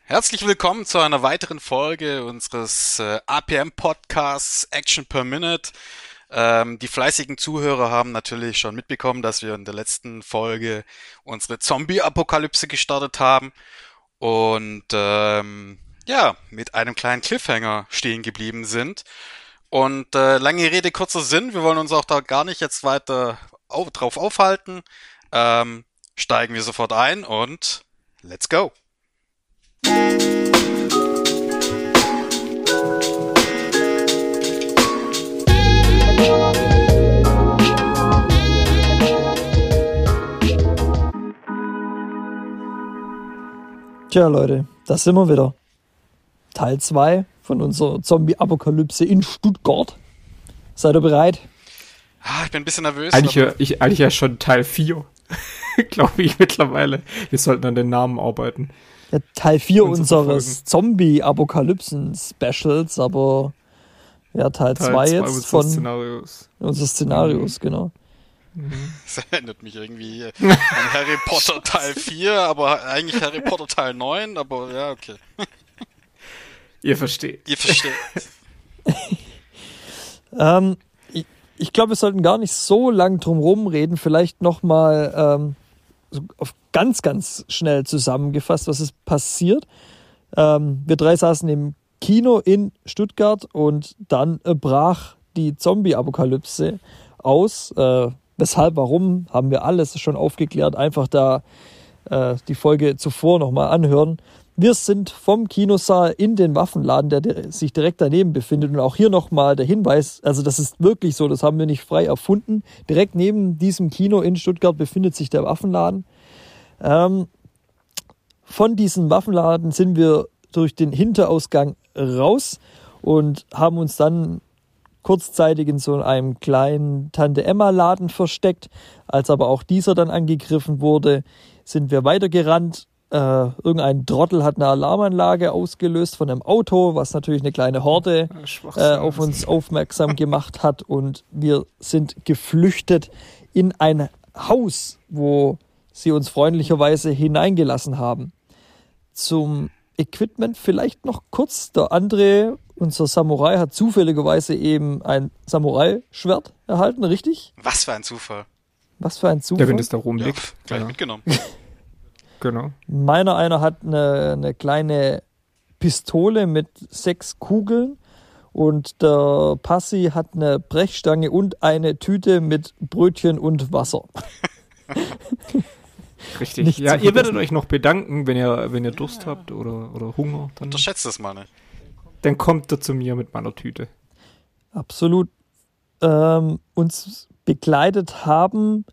Herzlich willkommen zu einer weiteren Folge unseres APM-Podcasts Action per Minute. Die fleißigen Zuhörer haben natürlich schon mitbekommen, dass wir in der letzten Folge unsere Zombie-Apokalypse gestartet haben und ja, mit einem kleinen Cliffhanger stehen geblieben sind. Und lange Rede, kurzer Sinn, wir wollen uns auch da gar nicht jetzt weiter drauf aufhalten. Steigen wir sofort ein und let's go! Tja, Leute, da sind wir wieder. Teil 2 von unserer Zombie-Apokalypse in Stuttgart. Seid ihr bereit? Ich bin ein bisschen nervös. Eigentlich ja schon Teil 4, glaube ich mittlerweile. Wir sollten an den Namen arbeiten. Ja, Teil 4 unseres Zombie-Apokalypsen-Specials, aber ja, Teil 2 jetzt von unseres Szenarios, genau. Das erinnert mich irgendwie an Harry Potter Teil 4, aber eigentlich Harry Potter Teil 9, aber ja, okay. Ihr versteht. Ich glaube, wir sollten gar nicht so lang drum rumreden. Vielleicht nochmal so auf ganz, ganz schnell zusammengefasst, was ist passiert. Wir drei saßen im Kino in Stuttgart und dann brach die Zombie-Apokalypse aus. Weshalb, warum, haben wir alles schon aufgeklärt. Einfach da die Folge zuvor nochmal anhören. Wir sind vom Kinosaal in den Waffenladen, der sich direkt daneben befindet. Und auch hier nochmal der Hinweis, also das ist wirklich so, das haben wir nicht frei erfunden. Direkt neben diesem Kino in Stuttgart befindet sich der Waffenladen. Von diesem Waffenladen sind wir durch den Hinterausgang raus und haben uns dann kurzzeitig in so einem kleinen Tante-Emma-Laden versteckt. Als aber auch dieser dann angegriffen wurde, sind wir weitergerannt. Irgendein Trottel hat eine Alarmanlage ausgelöst von einem Auto, was natürlich eine kleine Horde auf uns aufmerksam gemacht hat. Und wir sind geflüchtet in ein Haus, wo sie uns freundlicherweise hineingelassen haben. Zum Equipment vielleicht noch kurz. Der André, unser Samurai, hat zufälligerweise eben ein Samurai-Schwert erhalten, richtig? Was für ein Zufall. Der, wenn es da rumliegt. Ja, gleich mitgenommen. Genau. Meiner einer hat eine kleine Pistole mit 6 Kugeln und der Passi hat eine Brechstange und eine Tüte mit Brötchen und Wasser. Richtig. Nicht Ja, zu ihr werdet vergessen. euch noch bedanken, wenn ihr Durst habt oder Hunger. Unterschätzt das mal nicht. Dann kommt er zu mir mit meiner Tüte. Absolut. Uns begleitet haben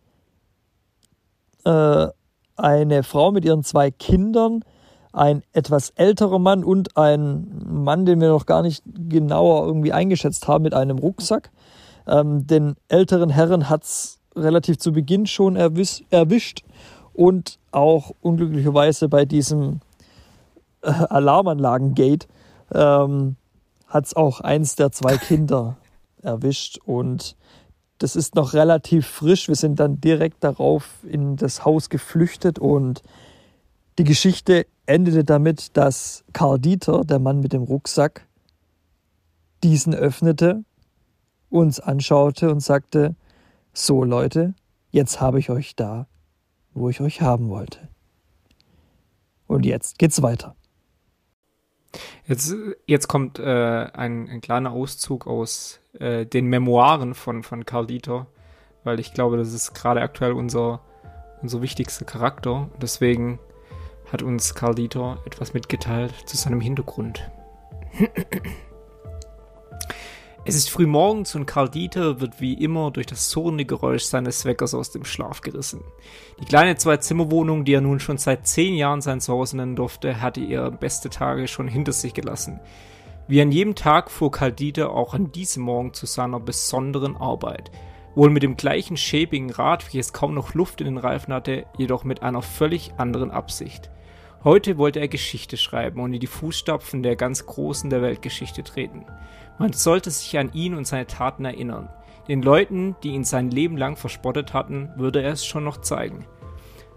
eine Frau mit ihren 2 Kindern, ein etwas älterer Mann und ein Mann, den wir noch gar nicht genauer irgendwie eingeschätzt haben, mit einem Rucksack. Den älteren Herren hat es relativ zu Beginn schon erwischt und auch unglücklicherweise bei diesem Alarmanlagen-Gate hat es auch eins der 2 Kinder erwischt und das ist noch relativ frisch. Wir sind dann direkt darauf in das Haus geflüchtet und die Geschichte endete damit, dass Karl Dieter, der Mann mit dem Rucksack, diesen öffnete, uns anschaute und sagte: So Leute, jetzt habe ich euch da, wo ich euch haben wollte. Und jetzt geht's weiter. Jetzt kommt ein kleiner Auszug aus den Memoiren von Karl Dieter, weil ich glaube, das ist gerade aktuell unser wichtigster Charakter. Deswegen hat uns Karl Dieter etwas mitgeteilt zu seinem Hintergrund. Es ist früh morgens und Karl Dieter wird wie immer durch das surrende Geräusch seines Weckers aus dem Schlaf gerissen. Die kleine 2-Zimmer-Wohnung, die er nun schon seit 10 Jahren sein Zuhause nennen durfte, hatte ihre beste Tage schon hinter sich gelassen. Wie an jedem Tag fuhr Karl Dieter auch an diesem Morgen zu seiner besonderen Arbeit. Wohl mit dem gleichen schäbigen Rad, welches kaum noch Luft in den Reifen hatte, jedoch mit einer völlig anderen Absicht. Heute wollte er Geschichte schreiben und in die Fußstapfen der ganz Großen der Weltgeschichte treten. Man sollte sich an ihn und seine Taten erinnern. Den Leuten, die ihn sein Leben lang verspottet hatten, würde er es schon noch zeigen.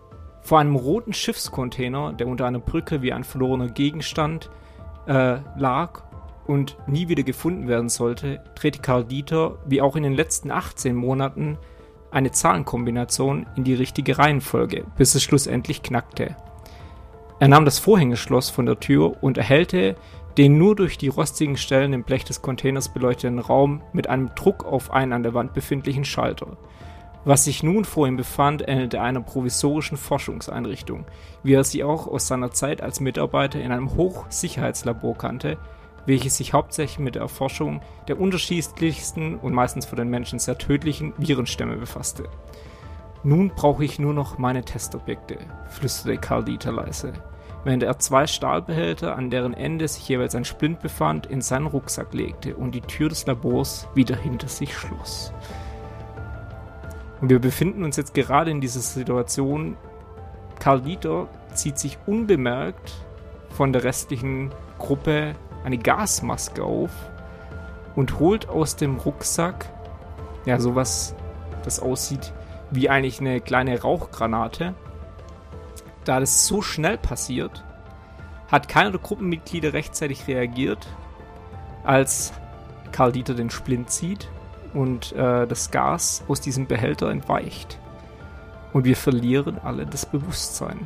Vor einem roten Schiffscontainer, der unter einer Brücke wie ein verlorener Gegenstand lag und nie wieder gefunden werden sollte, drehte Karl Dieter, wie auch in den letzten 18 Monaten, eine Zahlenkombination in die richtige Reihenfolge, bis es schlussendlich knackte. Er nahm das Vorhängeschloss von der Tür und erhellte den nur durch die rostigen Stellen im Blech des Containers beleuchteten Raum mit einem Druck auf einen an der Wand befindlichen Schalter. Was sich nun vor ihm befand, ähnelte einer provisorischen Forschungseinrichtung, wie er sie auch aus seiner Zeit als Mitarbeiter in einem Hochsicherheitslabor kannte, welches sich hauptsächlich mit der Erforschung der unterschiedlichsten und meistens für den Menschen sehr tödlichen Virenstämme befasste. »Nun brauche ich nur noch meine Testobjekte«, flüsterte Karl Dieter leise, während er 2 Stahlbehälter, an deren Ende sich jeweils ein Splint befand, in seinen Rucksack legte und die Tür des Labors wieder hinter sich schloss. Und wir befinden uns jetzt gerade in dieser Situation. Karl Dieter zieht sich unbemerkt von der restlichen Gruppe eine Gasmaske auf und holt aus dem Rucksack sowas, das aussieht wie eigentlich eine kleine Rauchgranate. Da das so schnell passiert, hat keiner der Gruppenmitglieder rechtzeitig reagiert, als Karl Dieter den Splint zieht und das Gas aus diesem Behälter entweicht. Und wir verlieren alle das Bewusstsein.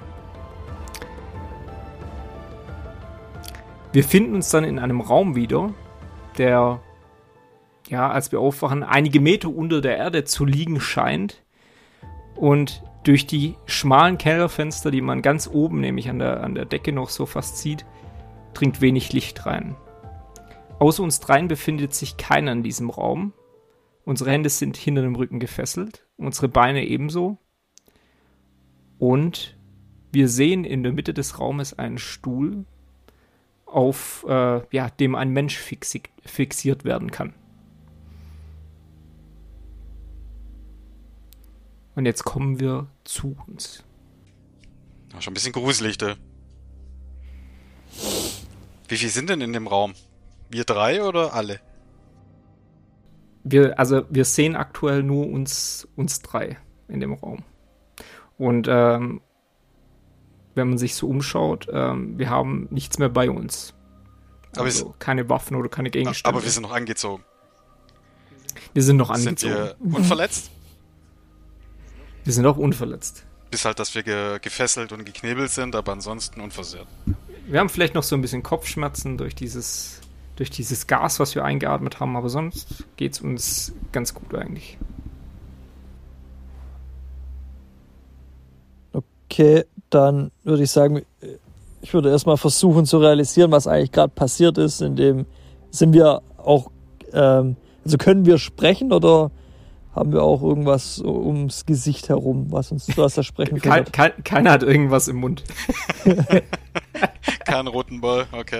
Wir finden uns dann in einem Raum wieder, der, als wir aufwachen, einige Meter unter der Erde zu liegen scheint. Und durch die schmalen Kellerfenster, die man ganz oben, nämlich an der Decke noch so fast sieht, dringt wenig Licht rein. Außer uns dreien befindet sich keiner in diesem Raum. Unsere Hände sind hinter dem Rücken gefesselt, unsere Beine ebenso. Und wir sehen in der Mitte des Raumes einen Stuhl, auf dem ein Mensch fixiert werden kann. Und jetzt kommen wir zu uns. Schon ein bisschen gruselig, da. Wie viel sind denn in dem Raum? Wir 3 oder alle? Wir sehen aktuell nur uns 3 in dem Raum. Und wenn man sich so umschaut, wir haben nichts mehr bei uns. Also keine Waffen oder keine Gegenstände. Aber wir sind noch angezogen. Wir sind noch angezogen. Sind wir unverletzt? Wir sind auch unverletzt. Bis halt, dass wir gefesselt und geknebelt sind, aber ansonsten unversehrt. Wir haben vielleicht noch so ein bisschen Kopfschmerzen durch dieses Gas, was wir eingeatmet haben, aber sonst geht's uns ganz gut eigentlich. Okay, dann würde ich sagen, ich würde erstmal versuchen zu realisieren, was eigentlich gerade passiert ist. In dem sind wir auch, also können wir sprechen oder haben wir auch irgendwas ums Gesicht herum, was uns zu das Sprechen verhindert? Keiner hat irgendwas im Mund. Keinen roten Ball, okay.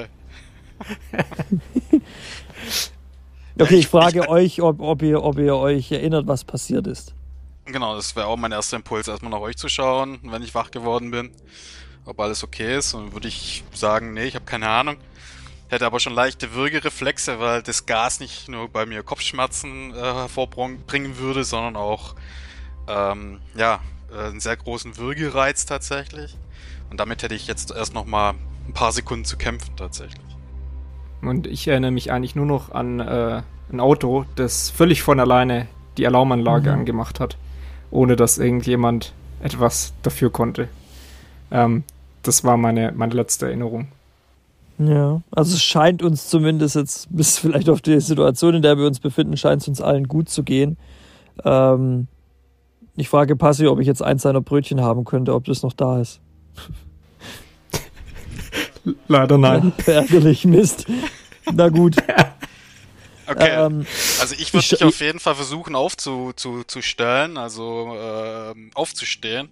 Okay, ich frage euch, ob ihr euch erinnert, was passiert ist. Genau, das wäre auch mein erster Impuls, erstmal nach euch zu schauen, wenn ich wach geworden bin, ob alles okay ist. Und dann würde ich sagen, nee, ich habe keine Ahnung. Hätte aber schon leichte Würgereflexe, weil das Gas nicht nur bei mir Kopfschmerzen hervorbringen würde, sondern auch einen sehr großen Würgereiz tatsächlich. Und damit hätte ich jetzt erst noch mal ein paar Sekunden zu kämpfen tatsächlich. Und ich erinnere mich eigentlich nur noch an ein Auto, das völlig von alleine die Alarmanlage angemacht hat, ohne dass irgendjemand etwas dafür konnte. Das war meine letzte Erinnerung. Ja, also es scheint uns zumindest jetzt, bis vielleicht auf die Situation, in der wir uns befinden, scheint es uns allen gut zu gehen. Ich frage Passi, ob ich jetzt eins seiner Brötchen haben könnte, ob das noch da ist. Leider nein. Ja, ärgerlich, Mist. Na gut. Okay, also ich würde mich auf jeden Fall versuchen aufzustellen, also aufzustehen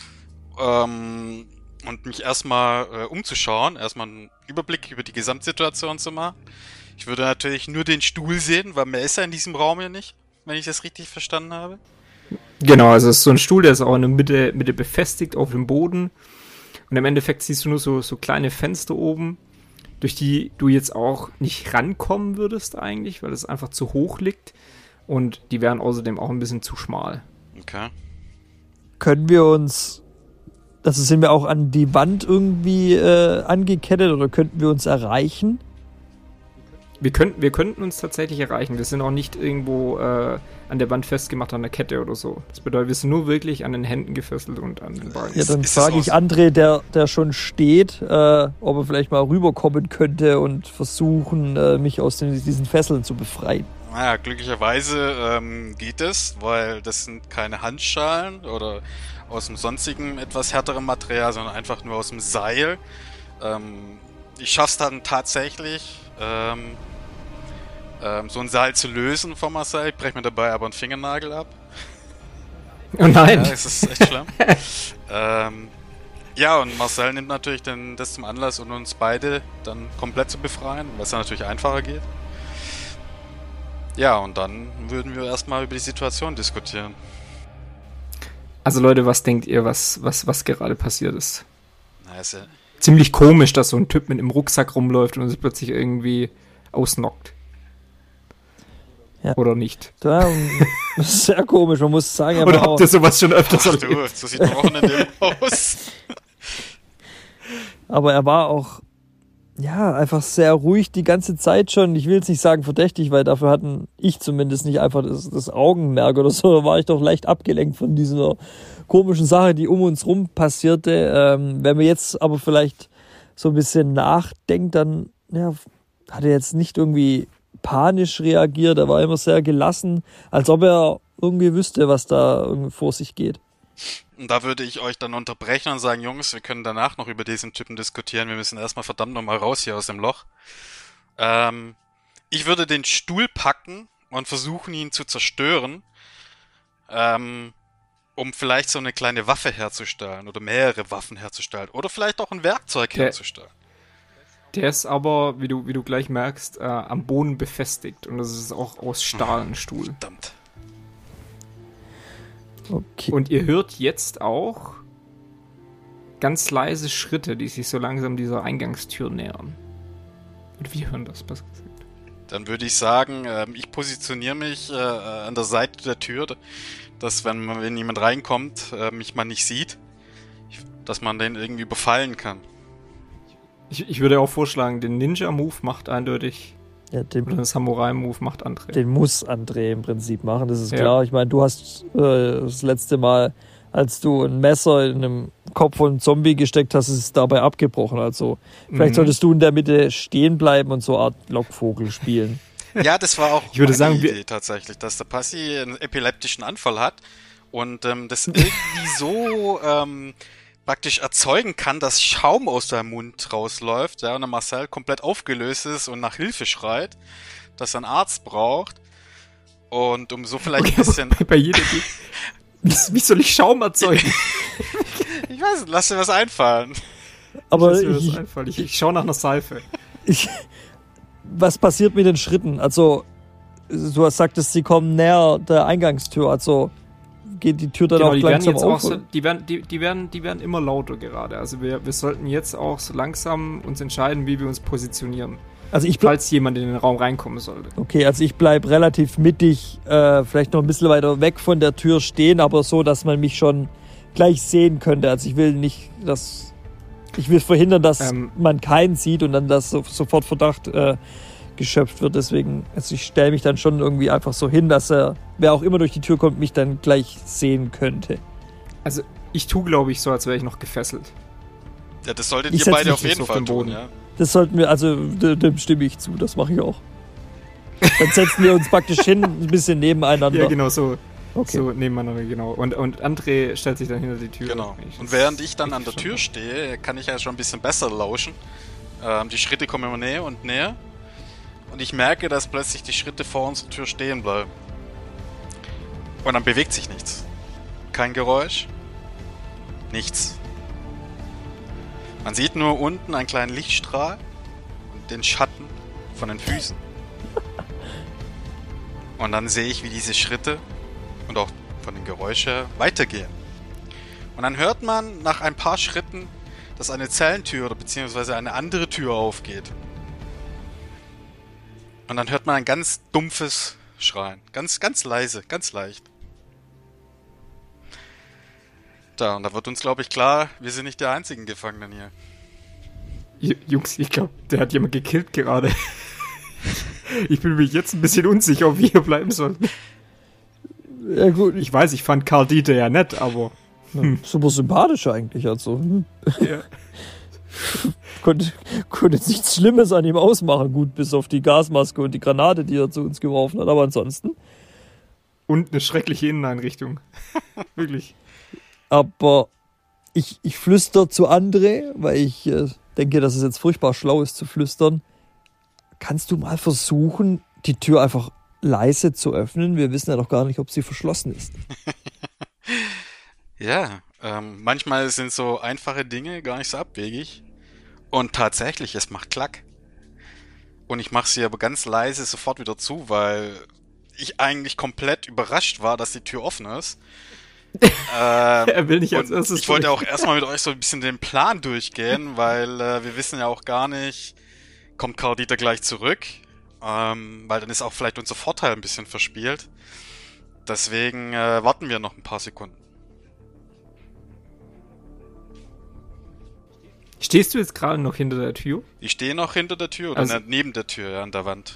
und mich erstmal umzuschauen, erstmal einen Überblick über die Gesamtsituation zu machen. Ich würde natürlich nur den Stuhl sehen, weil mehr ist ja in diesem Raum ja nicht, wenn ich das richtig verstanden habe. Genau, also es ist so ein Stuhl, der ist auch in der Mitte befestigt auf dem Boden. Und im Endeffekt siehst du nur so kleine Fenster oben, durch die du jetzt auch nicht rankommen würdest eigentlich, weil es einfach zu hoch liegt. Und die wären außerdem auch ein bisschen zu schmal. Okay. Können wir uns Also sind wir auch an die Wand irgendwie angekettet oder könnten wir uns erreichen? Wir könnten uns tatsächlich erreichen. Wir sind auch nicht irgendwo an der Wand festgemacht an der Kette oder so. Das bedeutet, wir sind nur wirklich an den Händen gefesselt und an den Beinen. Ja, dann frage ich André, der schon steht, ob er vielleicht mal rüberkommen könnte und versuchen, mich aus diesen Fesseln zu befreien. Naja, glücklicherweise geht es, weil das sind keine Handschalen oder aus dem sonstigen etwas härteren Material, sondern einfach nur aus dem Seil. Ich schaff's dann tatsächlich, so ein Seil zu lösen vom Marcel. Ich breche mir dabei aber einen Fingernagel ab. Oh nein! Ja, das ist echt schlimm. Ja, und Marcel nimmt natürlich das zum Anlass, um uns beide dann komplett zu befreien, was dann natürlich einfacher geht. Ja, und dann würden wir erstmal über die Situation diskutieren. Also Leute, was denkt ihr, was gerade passiert ist? Na, ist ja Ziemlich komisch, dass so ein Typ mit einem Rucksack rumläuft und sich plötzlich irgendwie ausnockt. Ja. Oder nicht? Ja, das ist sehr komisch, man muss sagen. Oder habt ihr sowas schon öfters Ach erlebt? du, so sieht ein Wochenende aus. Aber er war auch, ja, einfach sehr ruhig die ganze Zeit schon. Ich will jetzt nicht sagen verdächtig, weil dafür hatten ich zumindest nicht einfach das Augenmerk oder so. Da war ich doch leicht abgelenkt von dieser komischen Sache, die um uns rum passierte. Wenn man jetzt aber vielleicht so ein bisschen nachdenkt, dann ja, hat er jetzt nicht irgendwie panisch reagiert. Er war immer sehr gelassen, als ob er irgendwie wüsste, was da irgendwie vor sich geht. Und da würde ich euch dann unterbrechen und sagen, Jungs, wir können danach noch über diesen Typen diskutieren. Wir müssen erstmal verdammt nochmal raus hier aus dem Loch. Ich würde den Stuhl packen und versuchen, ihn zu zerstören, um vielleicht so eine kleine Waffe herzustellen oder mehrere Waffen herzustellen oder vielleicht auch ein Werkzeug herzustellen. Der ist aber, wie du gleich merkst, am Boden befestigt und das ist auch aus Stahl ein Stuhl. Verdammt. Okay. Und ihr hört jetzt auch ganz leise Schritte, die sich so langsam dieser Eingangstür nähern. Und wir hören das, was gesagt. Dann würde ich sagen, ich positioniere mich an der Seite der Tür, dass wenn jemand reinkommt, mich man nicht sieht, dass man den irgendwie überfallen kann. Ich würde auch vorschlagen, den Ninja-Move macht eindeutig, Ja, oder den Samurai-Move macht André. den muss André im Prinzip machen, das ist Ja. klar. Ich meine, du hast das letzte Mal, als du ein Messer in einem Kopf von einem Zombie gesteckt hast, ist es dabei abgebrochen. Also vielleicht solltest du in der Mitte stehen bleiben und so eine Art Lockvogel spielen. Ja, das war auch Ich würde meine sagen, Idee tatsächlich, dass der Passi einen epileptischen Anfall hat und das irgendwie so praktisch erzeugen kann, dass Schaum aus seinem Mund rausläuft, ja, und der Marcel komplett aufgelöst ist und nach Hilfe schreit, dass er einen Arzt braucht und um so vielleicht ein bisschen... Bei jeder wie soll ich Schaum erzeugen? Ich weiß nicht, lass dir was einfallen. Aber Ich schaue nach einer Seife. was passiert mit den Schritten? Also, du hast sagtest, sie kommen näher der Eingangstür, also geht die Tür dann Genau, auch die werden langsam jetzt auf? auch so, die werden immer lauter gerade. Also wir sollten jetzt auch so langsam uns entscheiden, wie wir uns positionieren. Also falls jemand in den Raum reinkommen sollte. Okay, also ich bleib relativ mittig, vielleicht noch ein bisschen weiter weg von der Tür stehen, aber so, dass man mich schon gleich sehen könnte. Also ich will verhindern, dass man keinen sieht und dann dass sofort Verdacht geschöpft wird. Deswegen, also ich stelle mich dann schon irgendwie einfach so hin, dass wer auch immer durch die Tür kommt, mich dann gleich sehen könnte. Also ich tue, glaube ich, so, als wäre ich noch gefesselt. Ja, das solltet Ich ihr beide setz auf mich jeden auf Fall den Boden. tun, ja. Das sollten wir, also dem stimme ich zu, das mache ich auch. Dann setzen wir uns praktisch hin, ein bisschen nebeneinander. Ja, genau, so. Okay. So nebeneinander, genau. Und André stellt sich dann hinter die Tür. Genau. Und während ich dann an der Tür stehe, kann ich ja schon ein bisschen besser lauschen. Die Schritte kommen immer näher und näher. Und ich merke, dass plötzlich die Schritte vor unserer Tür stehen bleiben. Und dann bewegt sich nichts. Kein Geräusch. Nichts. Man sieht nur unten einen kleinen Lichtstrahl und den Schatten von den Füßen. Und dann sehe ich, wie diese Schritte und auch von den Geräuschen weitergehen. Und dann hört man nach ein paar Schritten, dass eine Zellentür oder beziehungsweise eine andere Tür aufgeht. Und dann hört man ein ganz dumpfes Schreien. Ganz, ganz leise, ganz leicht. Tja, und da wird uns, glaube ich, klar, wir sind nicht die einzigen Gefangenen hier. Jungs, ich glaube, der hat jemand gekillt gerade. Ich bin mir jetzt ein bisschen unsicher, ob wir hier bleiben sollten. Ja, gut. Ich weiß, ich fand Karl Dieter ja nett, aber... Super sympathisch eigentlich. Also. Ja. Konnte jetzt nichts Schlimmes an ihm ausmachen. Gut, bis auf die Gasmaske und die Granate, die er zu uns geworfen hat. Aber ansonsten. Und eine schreckliche Inneneinrichtung. Wirklich. Aber ich flüster zu André, weil ich denke, dass es jetzt furchtbar schlau ist zu flüstern. Kannst du mal versuchen, die Tür einfach leise zu öffnen? Wir wissen ja doch gar nicht, ob sie verschlossen ist. Ja, manchmal sind so einfache Dinge gar nicht so abwegig. Und tatsächlich, es macht Klack. Und ich mache sie aber ganz leise sofort wieder zu, weil ich eigentlich komplett überrascht war, dass die Tür offen ist. Er will nicht als erstes. Ich wollte auch erstmal mit euch so ein bisschen den Plan durchgehen, weil wir wissen ja auch gar nicht, kommt Karl Dieter gleich zurück, weil dann ist auch vielleicht unser Vorteil ein bisschen verspielt. Deswegen warten wir noch ein paar Sekunden. Stehst du jetzt gerade noch hinter der Tür? Ich stehe noch hinter der Tür oder Also, neben der Tür, ja, an der Wand.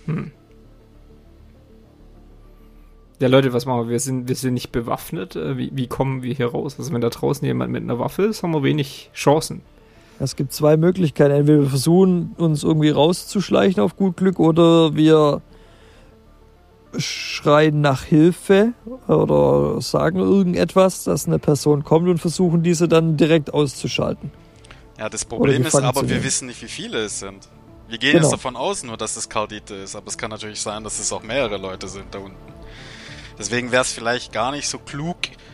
Ja, Leute, was machen wir? Wir sind nicht bewaffnet. Wie kommen wir hier raus? Also wenn da draußen jemand mit einer Waffe ist, haben wir wenig Chancen. Es gibt zwei Möglichkeiten. Entweder wir versuchen, uns irgendwie rauszuschleichen auf gut Glück, oder wir schreien nach Hilfe oder sagen irgendetwas, dass eine Person kommt, und versuchen, diese dann direkt auszuschalten. Ja, das Problem ist aber, wir nehmen. wissen nicht, wie viele es sind. Wir gehen Genau. jetzt davon aus nur, dass es Karl Dieter ist, aber es kann natürlich sein, dass es auch mehrere Leute sind da unten. Deswegen wäre es vielleicht gar nicht so klug,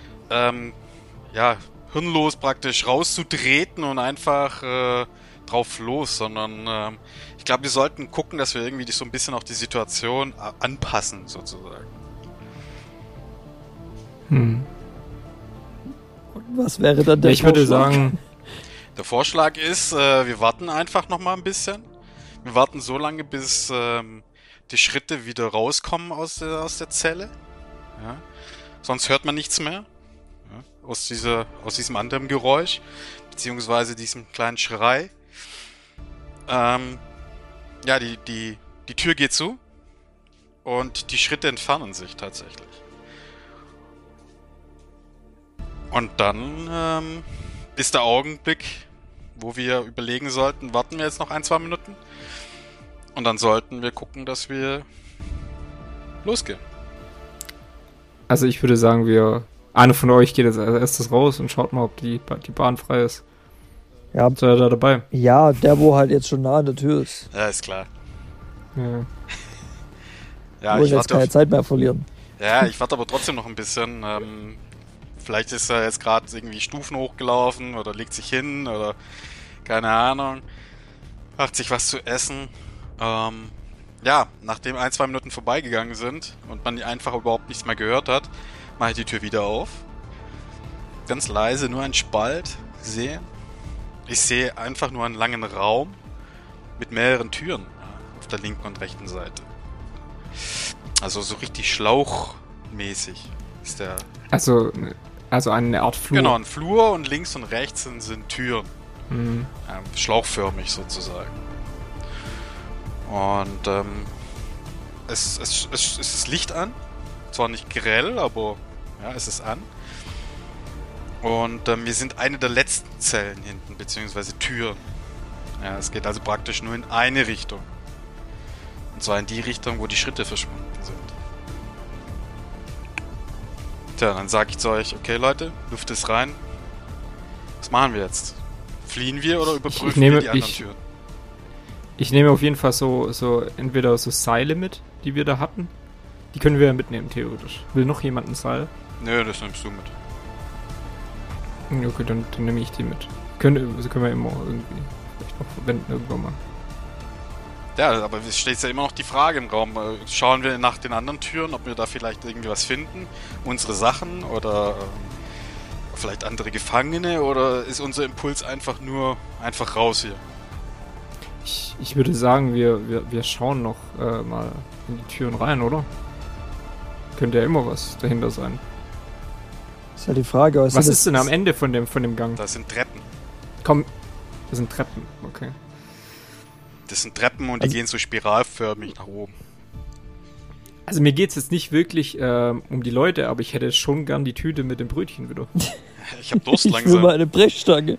hirnlos praktisch rauszutreten und einfach drauf los, sondern ich glaube, wir sollten gucken, dass wir irgendwie so ein bisschen auch die Situation anpassen, sozusagen. Und was wäre dann der Ich würde Vorschlag? sagen, Der Vorschlag ist, wir warten einfach noch mal ein bisschen. Wir warten so lange, bis die Schritte wieder rauskommen aus der Zelle. Ja. Sonst hört man nichts mehr. Ja. Aus diesem anderen Geräusch. Beziehungsweise diesem kleinen Schrei. Die Tür geht zu. Und die Schritte entfernen sich tatsächlich. Und dann ist der Augenblick, wo wir überlegen sollten, warten wir jetzt noch 1-2 Minuten? Und dann sollten wir gucken, dass wir losgehen. also ich würde sagen, einer von euch geht jetzt als erstes raus und schaut mal, ob die Bahn frei ist. Ja, Seid ihr da dabei? ja, der, wo halt jetzt schon nah an der Tür ist. Ja, ist klar. Ja. Ja, Wir wollen ich jetzt warte keine Zeit mehr verlieren. ich warte aber trotzdem noch ein bisschen. Vielleicht ist er jetzt gerade irgendwie Stufen hochgelaufen oder legt sich hin oder keine Ahnung. Macht sich was zu essen. Nachdem 1-2 Minuten vorbeigegangen sind und man einfach überhaupt nichts mehr gehört hat, mache ich die Tür wieder auf. Ganz leise, nur ein Spalt sehen. Ich sehe einfach nur einen langen Raum mit mehreren Türen auf der linken und rechten Seite. Also so richtig schlauchmäßig ist der. Also eine Art Flur. Genau, ein Flur und links und rechts sind Türen. Mhm. Schlauchförmig sozusagen. Und es ist Licht an. Zwar nicht grell, aber ja, es ist an. Und wir sind eine der letzten Zellen hinten, beziehungsweise Türen. Ja, es geht also praktisch nur in eine Richtung. Und zwar in die Richtung, wo die Schritte verschwunden sind. Tja, dann sage ich zu euch, okay Leute, Luft ist rein. Was machen wir jetzt? Fliehen wir oder überprüfen wir die anderen Türen? Ich nehme auf jeden Fall so entweder so Seile mit, die wir da hatten. Die können wir ja mitnehmen, theoretisch. Will noch jemand ein Seil? Nö, das nimmst du mit. Okay, dann nehme ich die mit. Können wir immer irgendwie vielleicht noch verwenden irgendwann mal. Ja, aber es steht ja immer noch die Frage im Raum. Schauen wir nach den anderen Türen, ob wir da vielleicht irgendwie was finden? Unsere Sachen oder vielleicht andere Gefangene? Oder ist unser Impuls einfach raus hier? Ich würde sagen, wir schauen noch mal in die Türen rein, oder? Könnte ja immer was dahinter sein. ist halt die Frage. Also was ist denn am Ende von dem Gang? Das sind Treppen. Komm, das sind Treppen, okay. Das sind Treppen und die gehen so spiralförmig nach oben. Also mir geht's jetzt nicht wirklich um die Leute, aber ich hätte schon gern die Tüte mit dem Brötchen wieder. Ich hab Durst langsam. Ich will mal eine Brechstange.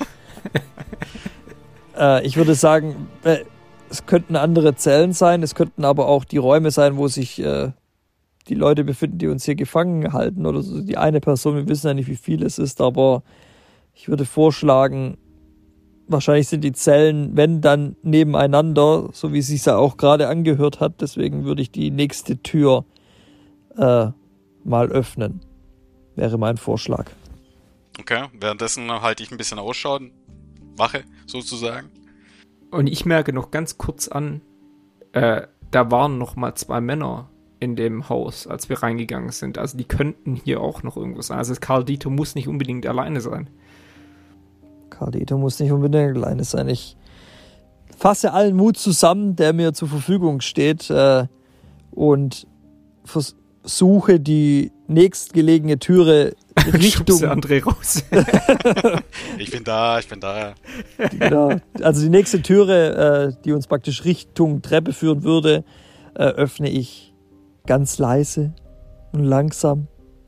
Ich würde sagen, es könnten andere Zellen sein, es könnten aber auch die Räume sein, wo sich die Leute befinden, die uns hier gefangen halten oder so. Die eine Person, wir wissen ja nicht, wie viel es ist, aber ich würde vorschlagen, wahrscheinlich sind die Zellen, wenn dann, nebeneinander, so wie es sich ja auch gerade angehört hat. Deswegen würde ich die nächste Tür mal öffnen. Wäre mein Vorschlag. Okay, währenddessen halte ich ein bisschen Ausschau. Wache, sozusagen. Und ich merke noch ganz kurz an, da waren noch mal 2 Männer in dem Haus, als wir reingegangen sind. Also die könnten hier auch noch irgendwo sein. Also Karl Dieter muss nicht unbedingt alleine sein. Karl Dieter muss nicht unbedingt alleine sein. Ich fasse allen Mut zusammen, der mir zur Verfügung steht, und versuche die nächstgelegene Türe Richtung... André raus. Ich bin da. Genau. Also die nächste Türe, die uns praktisch Richtung Treppe führen würde, öffne ich ganz leise und langsam.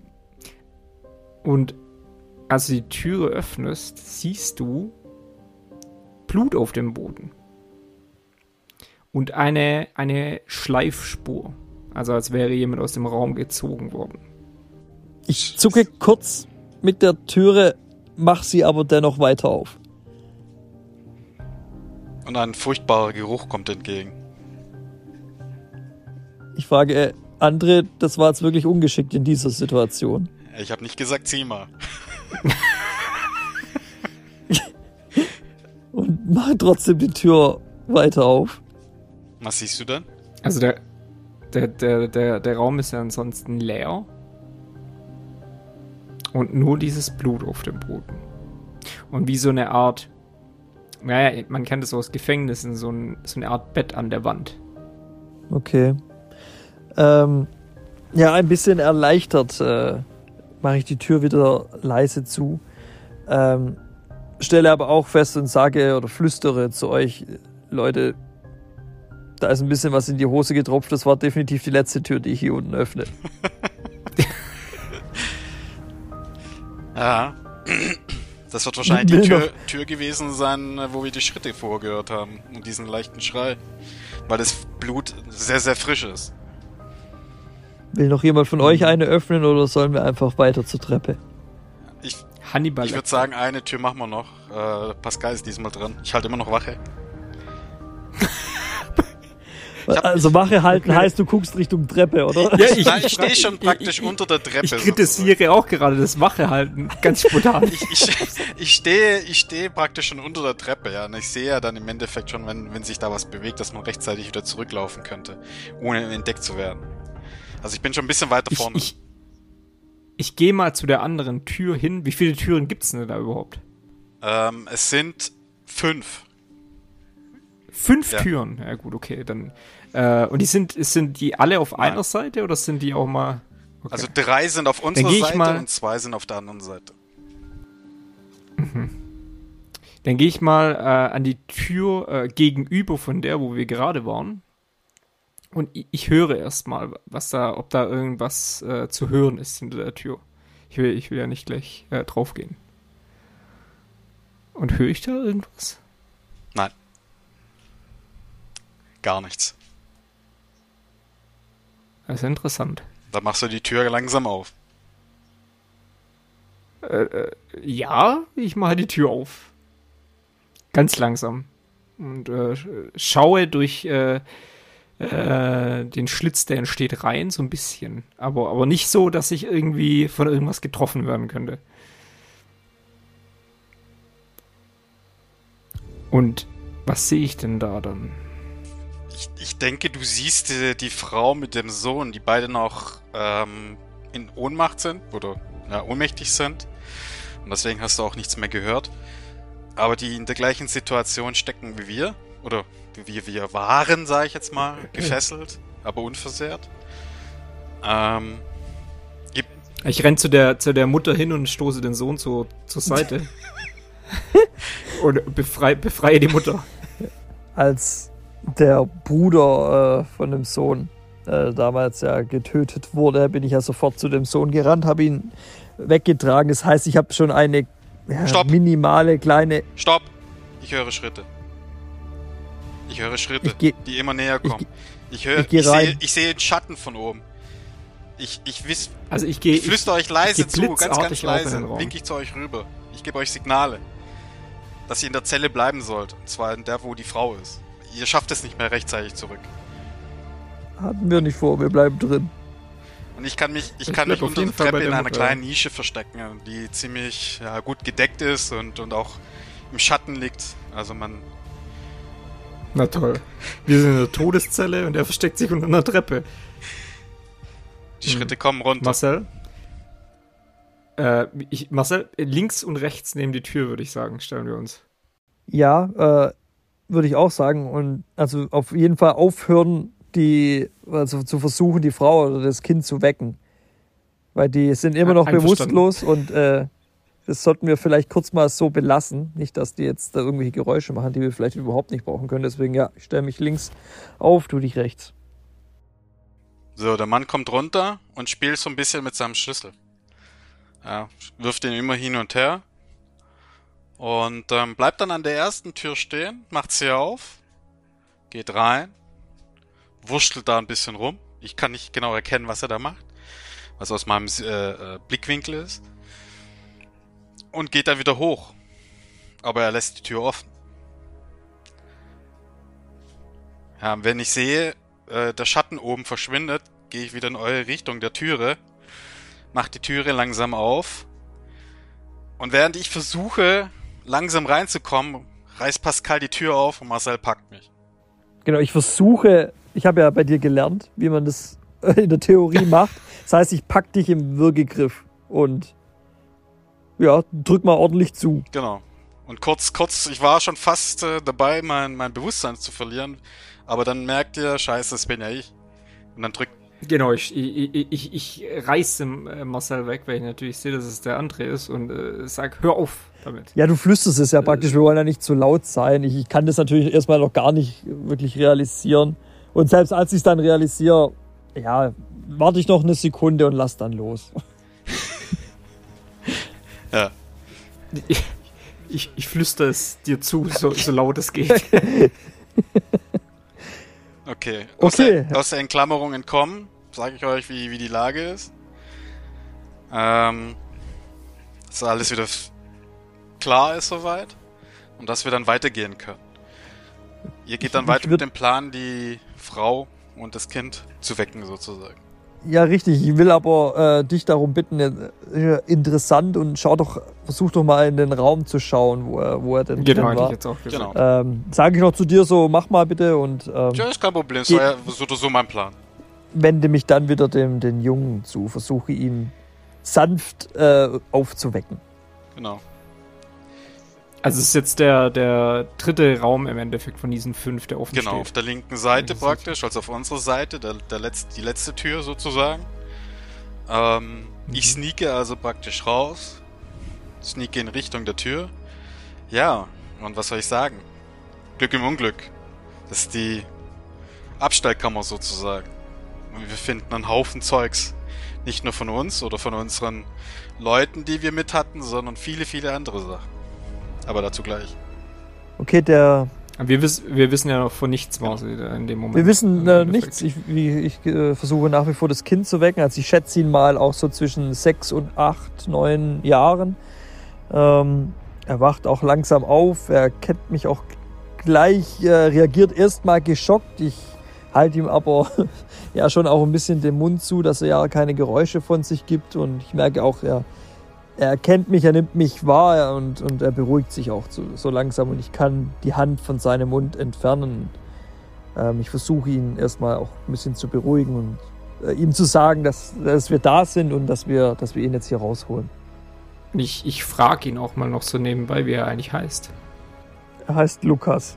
Und als du die Türe öffnest, siehst du Blut auf dem Boden. Und eine Schleifspur. Also als wäre jemand aus dem Raum gezogen worden. Ich zucke kurz mit der Türe, mach sie aber dennoch weiter auf. Und ein furchtbarer Geruch kommt entgegen. Ich frage, André, das war jetzt wirklich ungeschickt in dieser Situation. Ich habe nicht gesagt, zieh mal. Und mache trotzdem die Tür weiter auf. Was siehst du denn? Also der Raum ist ja ansonsten leer. Und nur dieses Blut auf dem Boden. Und wie so eine Art, naja, man kennt es aus Gefängnissen, so eine Art Bett an der Wand. Okay. Ja, ein bisschen erleichtert mache ich die Tür wieder leise zu. Stelle aber auch fest und sage oder flüstere zu euch, Leute, da ist ein bisschen was in die Hose getropft. Das war definitiv die letzte Tür, die ich hier unten öffne. Ja. Das wird wahrscheinlich die Tür gewesen sein, wo wir die Schritte vorgehört haben. Und diesen leichten Schrei. Weil das Blut sehr, sehr frisch ist. Will noch jemand von euch eine öffnen oder sollen wir einfach weiter zur Treppe? Ich Hannibal. würde sagen, eine Tür machen wir noch. Pascal ist diesmal dran. Ich halte immer noch Wache. Also Wache halten heißt, du guckst Richtung Treppe, oder? Ja, ich stehe schon praktisch unter der Treppe. Ich kritisiere auch gerade das Wache halten. Ganz spontan. Ich stehe praktisch schon unter der Treppe, ja. Und ich sehe ja dann im Endeffekt schon, wenn sich da was bewegt, dass man rechtzeitig wieder zurücklaufen könnte, ohne entdeckt zu werden. Also ich bin schon ein bisschen weiter vorne. Ich gehe mal zu der anderen Tür hin. Wie viele Türen gibt's denn da überhaupt? Es sind 5. 5 Ja. Türen? Ja gut, okay, dann. Und sind die alle auf einer Seite oder sind die auch mal... Okay. Also 3 sind auf unserer Seite und 2 sind auf der anderen Seite. Dann gehe ich mal an die Tür gegenüber von der, wo wir gerade waren. Und ich höre erstmal, ob da irgendwas zu hören ist hinter der Tür. Ich will ja nicht gleich draufgehen. Und höre ich da irgendwas? Nein. Gar nichts. Das ist interessant. Dann machst du die Tür langsam auf. Ja, ich mache die Tür auf. Ganz langsam. Und schaue durch den Schlitz, der entsteht, rein, so ein bisschen. Aber nicht so, dass ich irgendwie von irgendwas getroffen werden könnte. Und was sehe ich denn da dann? Ich denke, du siehst die Frau mit dem Sohn, die beide noch in Ohnmacht sind oder ohnmächtig sind. Und deswegen hast du auch nichts mehr gehört. Aber die in der gleichen Situation stecken wie wir. Oder wie wir waren, sage ich jetzt mal, gefesselt, aber unversehrt. Ich renn zu der Mutter hin und stoße den Sohn zur Seite. Und befreie die Mutter. Als der Bruder von dem Sohn damals ja getötet wurde, bin ich ja sofort zu dem Sohn gerannt, habe ihn weggetragen. Das heißt, ich habe schon eine minimale kleine... Stopp! Ich höre Schritte. Die immer näher kommen. Ich sehe den Schatten von oben. Ich flüstere euch leise zu, ganz leise, winke ich zu euch rüber. Ich gebe euch Signale, dass ihr in der Zelle bleiben sollt. Und zwar in der, wo die Frau ist. Ihr schafft es nicht mehr rechtzeitig zurück. Hatten wir nicht vor, wir bleiben drin. Und ich kann mich unter der Treppe in einer kleinen Nische verstecken, die ziemlich gut gedeckt ist und auch im Schatten liegt. Also man... Na toll. Wir sind in der Todeszelle und er versteckt sich unter einer Treppe. Die Schritte kommen runter. Marcel? Marcel, links und rechts neben die Tür, würde ich sagen, stellen wir uns. Ja, würde ich auch sagen. Und also auf jeden Fall aufhören, zu versuchen, die Frau oder das Kind zu wecken. Weil die sind immer noch bewusstlos und das sollten wir vielleicht kurz mal so belassen. Nicht, dass die jetzt da irgendwelche Geräusche machen, die wir vielleicht überhaupt nicht brauchen können. Deswegen, ja, ich stelle mich links auf, du dich rechts. So, der Mann kommt runter und spielt so ein bisschen mit seinem Schlüssel. Ja, wirft ihn immer hin und her. Und bleibt dann an der ersten Tür stehen, macht sie auf, geht rein, wurschtelt da ein bisschen rum. Ich kann nicht genau erkennen, was er da macht, was aus meinem Blickwinkel ist. Und geht dann wieder hoch. Aber er lässt die Tür offen. Ja, wenn ich sehe, der Schatten oben verschwindet, gehe ich wieder in eure Richtung der Türe, mach die Türe langsam auf und während ich versuche, langsam reinzukommen, reißt Pascal die Tür auf und Marcel packt mich. Genau, ich habe ja bei dir gelernt, wie man das in der Theorie macht. Das heißt, ich pack dich im Würgegriff und ja, drück mal ordentlich zu. Genau. Und kurz, ich war schon fast dabei, mein Bewusstsein zu verlieren. Aber dann merkt ihr, scheiße, das bin ja ich. Und dann drückt... Genau, ich reiße Marcel weg, weil ich natürlich sehe, dass es der André ist und sag, hör auf damit. Ja, du flüsterst es ja praktisch, wir wollen ja nicht zu laut sein. Ich kann das natürlich erstmal noch gar nicht wirklich realisieren. Und selbst als ich es dann realisiere, ja, warte ich noch eine Sekunde und lass dann los. Ja. Ich flüstere es dir zu, so laut es geht. Okay. Aus der Entklammerung entkommen, sage ich euch, wie die Lage ist. Dass alles wieder klar ist soweit und dass wir dann weitergehen können. Ihr geht dann weiter mit dem Plan, die Frau und das Kind zu wecken sozusagen. Ja, richtig. Ich will aber dich darum bitten, interessant und versuch doch mal in den Raum zu schauen, wo er denn drin war. Jetzt auch gesagt. Genau. Sage ich noch zu dir so, mach mal bitte und ja, ist kein Problem. Das war ja so oder so mein Plan. Wende mich dann wieder den Jungen zu, versuche ihn sanft aufzuwecken. Genau. Also es ist jetzt der dritte Raum im Endeffekt von diesen 5, der offen steht. Genau, auf der linken Seite praktisch, also auf unserer Seite, die letzte Tür sozusagen. Ich sneake also praktisch raus, sneake in Richtung der Tür. Ja, und was soll ich sagen? Glück im Unglück. Das ist die Abstellkammer sozusagen. Und wir finden einen Haufen Zeugs. Nicht nur von uns oder von unseren Leuten, die wir mit hatten, sondern viele, viele andere Sachen. Aber dazu gleich. Okay, wir wissen ja noch von nichts, Marcel, in dem Moment. Wir wissen nichts. Ich versuche nach wie vor das Kind zu wecken. Also ich schätze ihn mal auch so zwischen 6 und 8, 9 Jahren. Er wacht auch langsam auf. Er kennt mich auch gleich, reagiert erstmal geschockt. Ich halte ihm aber ja schon auch ein bisschen den Mund zu, dass er ja keine Geräusche von sich gibt. Und ich merke auch, er erkennt mich, er nimmt mich wahr und er beruhigt sich auch so langsam und ich kann die Hand von seinem Mund entfernen. Ich versuche ihn erstmal auch ein bisschen zu beruhigen und ihm zu sagen, dass wir da sind und dass wir ihn jetzt hier rausholen. Ich frage ihn auch mal noch so nebenbei, wie er eigentlich heißt. Er heißt Lukas.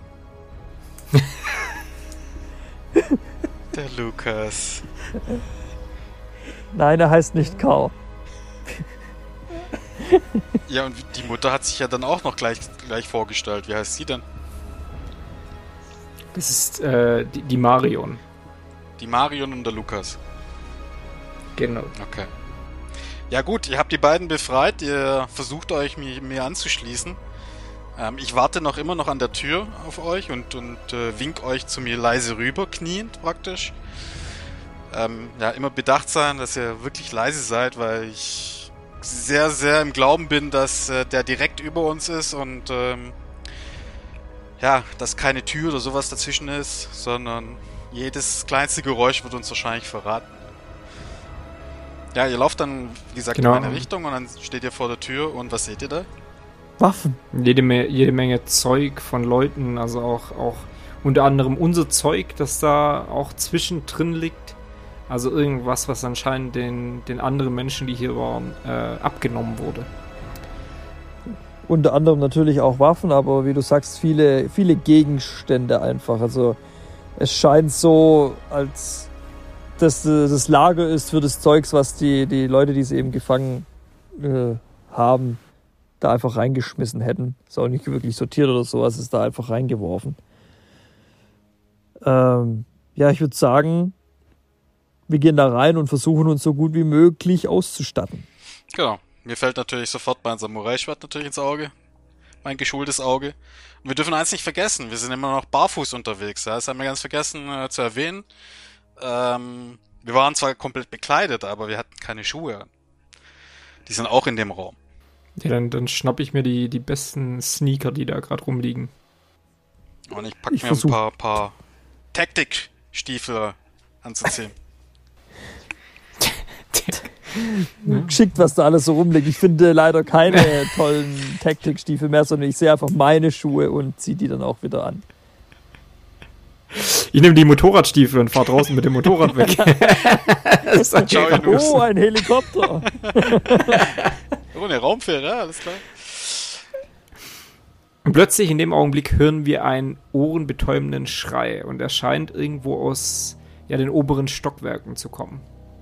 Der Lukas. Nein, er heißt nicht Karl. Ja, und die Mutter hat sich ja dann auch noch gleich vorgestellt. Wie heißt sie denn? Das ist die Marion. Die Marion und der Lukas. Genau. Okay. Ja gut, ihr habt die beiden befreit. Ihr versucht euch mir anzuschließen. Ich warte immer noch an der Tür auf euch und wink euch zu mir leise rüber, kniend praktisch. Ja, immer bedacht sein, dass ihr wirklich leise seid, weil ich sehr, sehr im Glauben bin, dass der direkt über uns ist und ja, dass keine Tür oder sowas dazwischen ist, sondern jedes kleinste Geräusch wird uns wahrscheinlich verraten. Ja, ihr lauft dann, wie gesagt, in meine Richtung und dann steht ihr vor der Tür und was seht ihr da? Waffen. Jede Menge Zeug von Leuten, also auch unter anderem unser Zeug, das da auch zwischendrin liegt. Also irgendwas, was anscheinend den anderen Menschen, die hier waren, abgenommen wurde. Unter anderem natürlich auch Waffen, aber wie du sagst, viele Gegenstände einfach. Also es scheint so, als dass das Lager ist für das Zeugs, was die Leute, die sie eben gefangen haben, da einfach reingeschmissen hätten. Ist auch nicht wirklich sortiert oder sowas, ist da einfach reingeworfen. Ja, ich würde sagen, wir gehen da rein und versuchen uns so gut wie möglich auszustatten. Genau. Mir fällt natürlich sofort mein Samurai-Schwert natürlich ins Auge. Mein geschultes Auge. Und wir dürfen eins nicht vergessen. Wir sind immer noch barfuß unterwegs. Ja? Das haben wir ganz vergessen zu erwähnen. Wir waren zwar komplett bekleidet, aber wir hatten keine Schuhe an. Die sind auch in dem Raum. Ja, dann schnapp ich mir die besten Sneaker, die da gerade rumliegen. Und ich packe mir ein paar Taktikstiefel anzuziehen. Geschickt, was da alles so rumliegt. Ich finde leider keine tollen Taktikstiefel mehr, sondern ich sehe einfach meine Schuhe und ziehe die dann auch wieder an. Ich nehme die Motorradstiefel und fahre draußen mit dem Motorrad weg. Das ist ein Helikopter. Oh, eine Raumfähre, ja, alles klar. Und plötzlich in dem Augenblick hören wir einen ohrenbetäubenden Schrei und er scheint irgendwo aus den oberen Stockwerken zu kommen.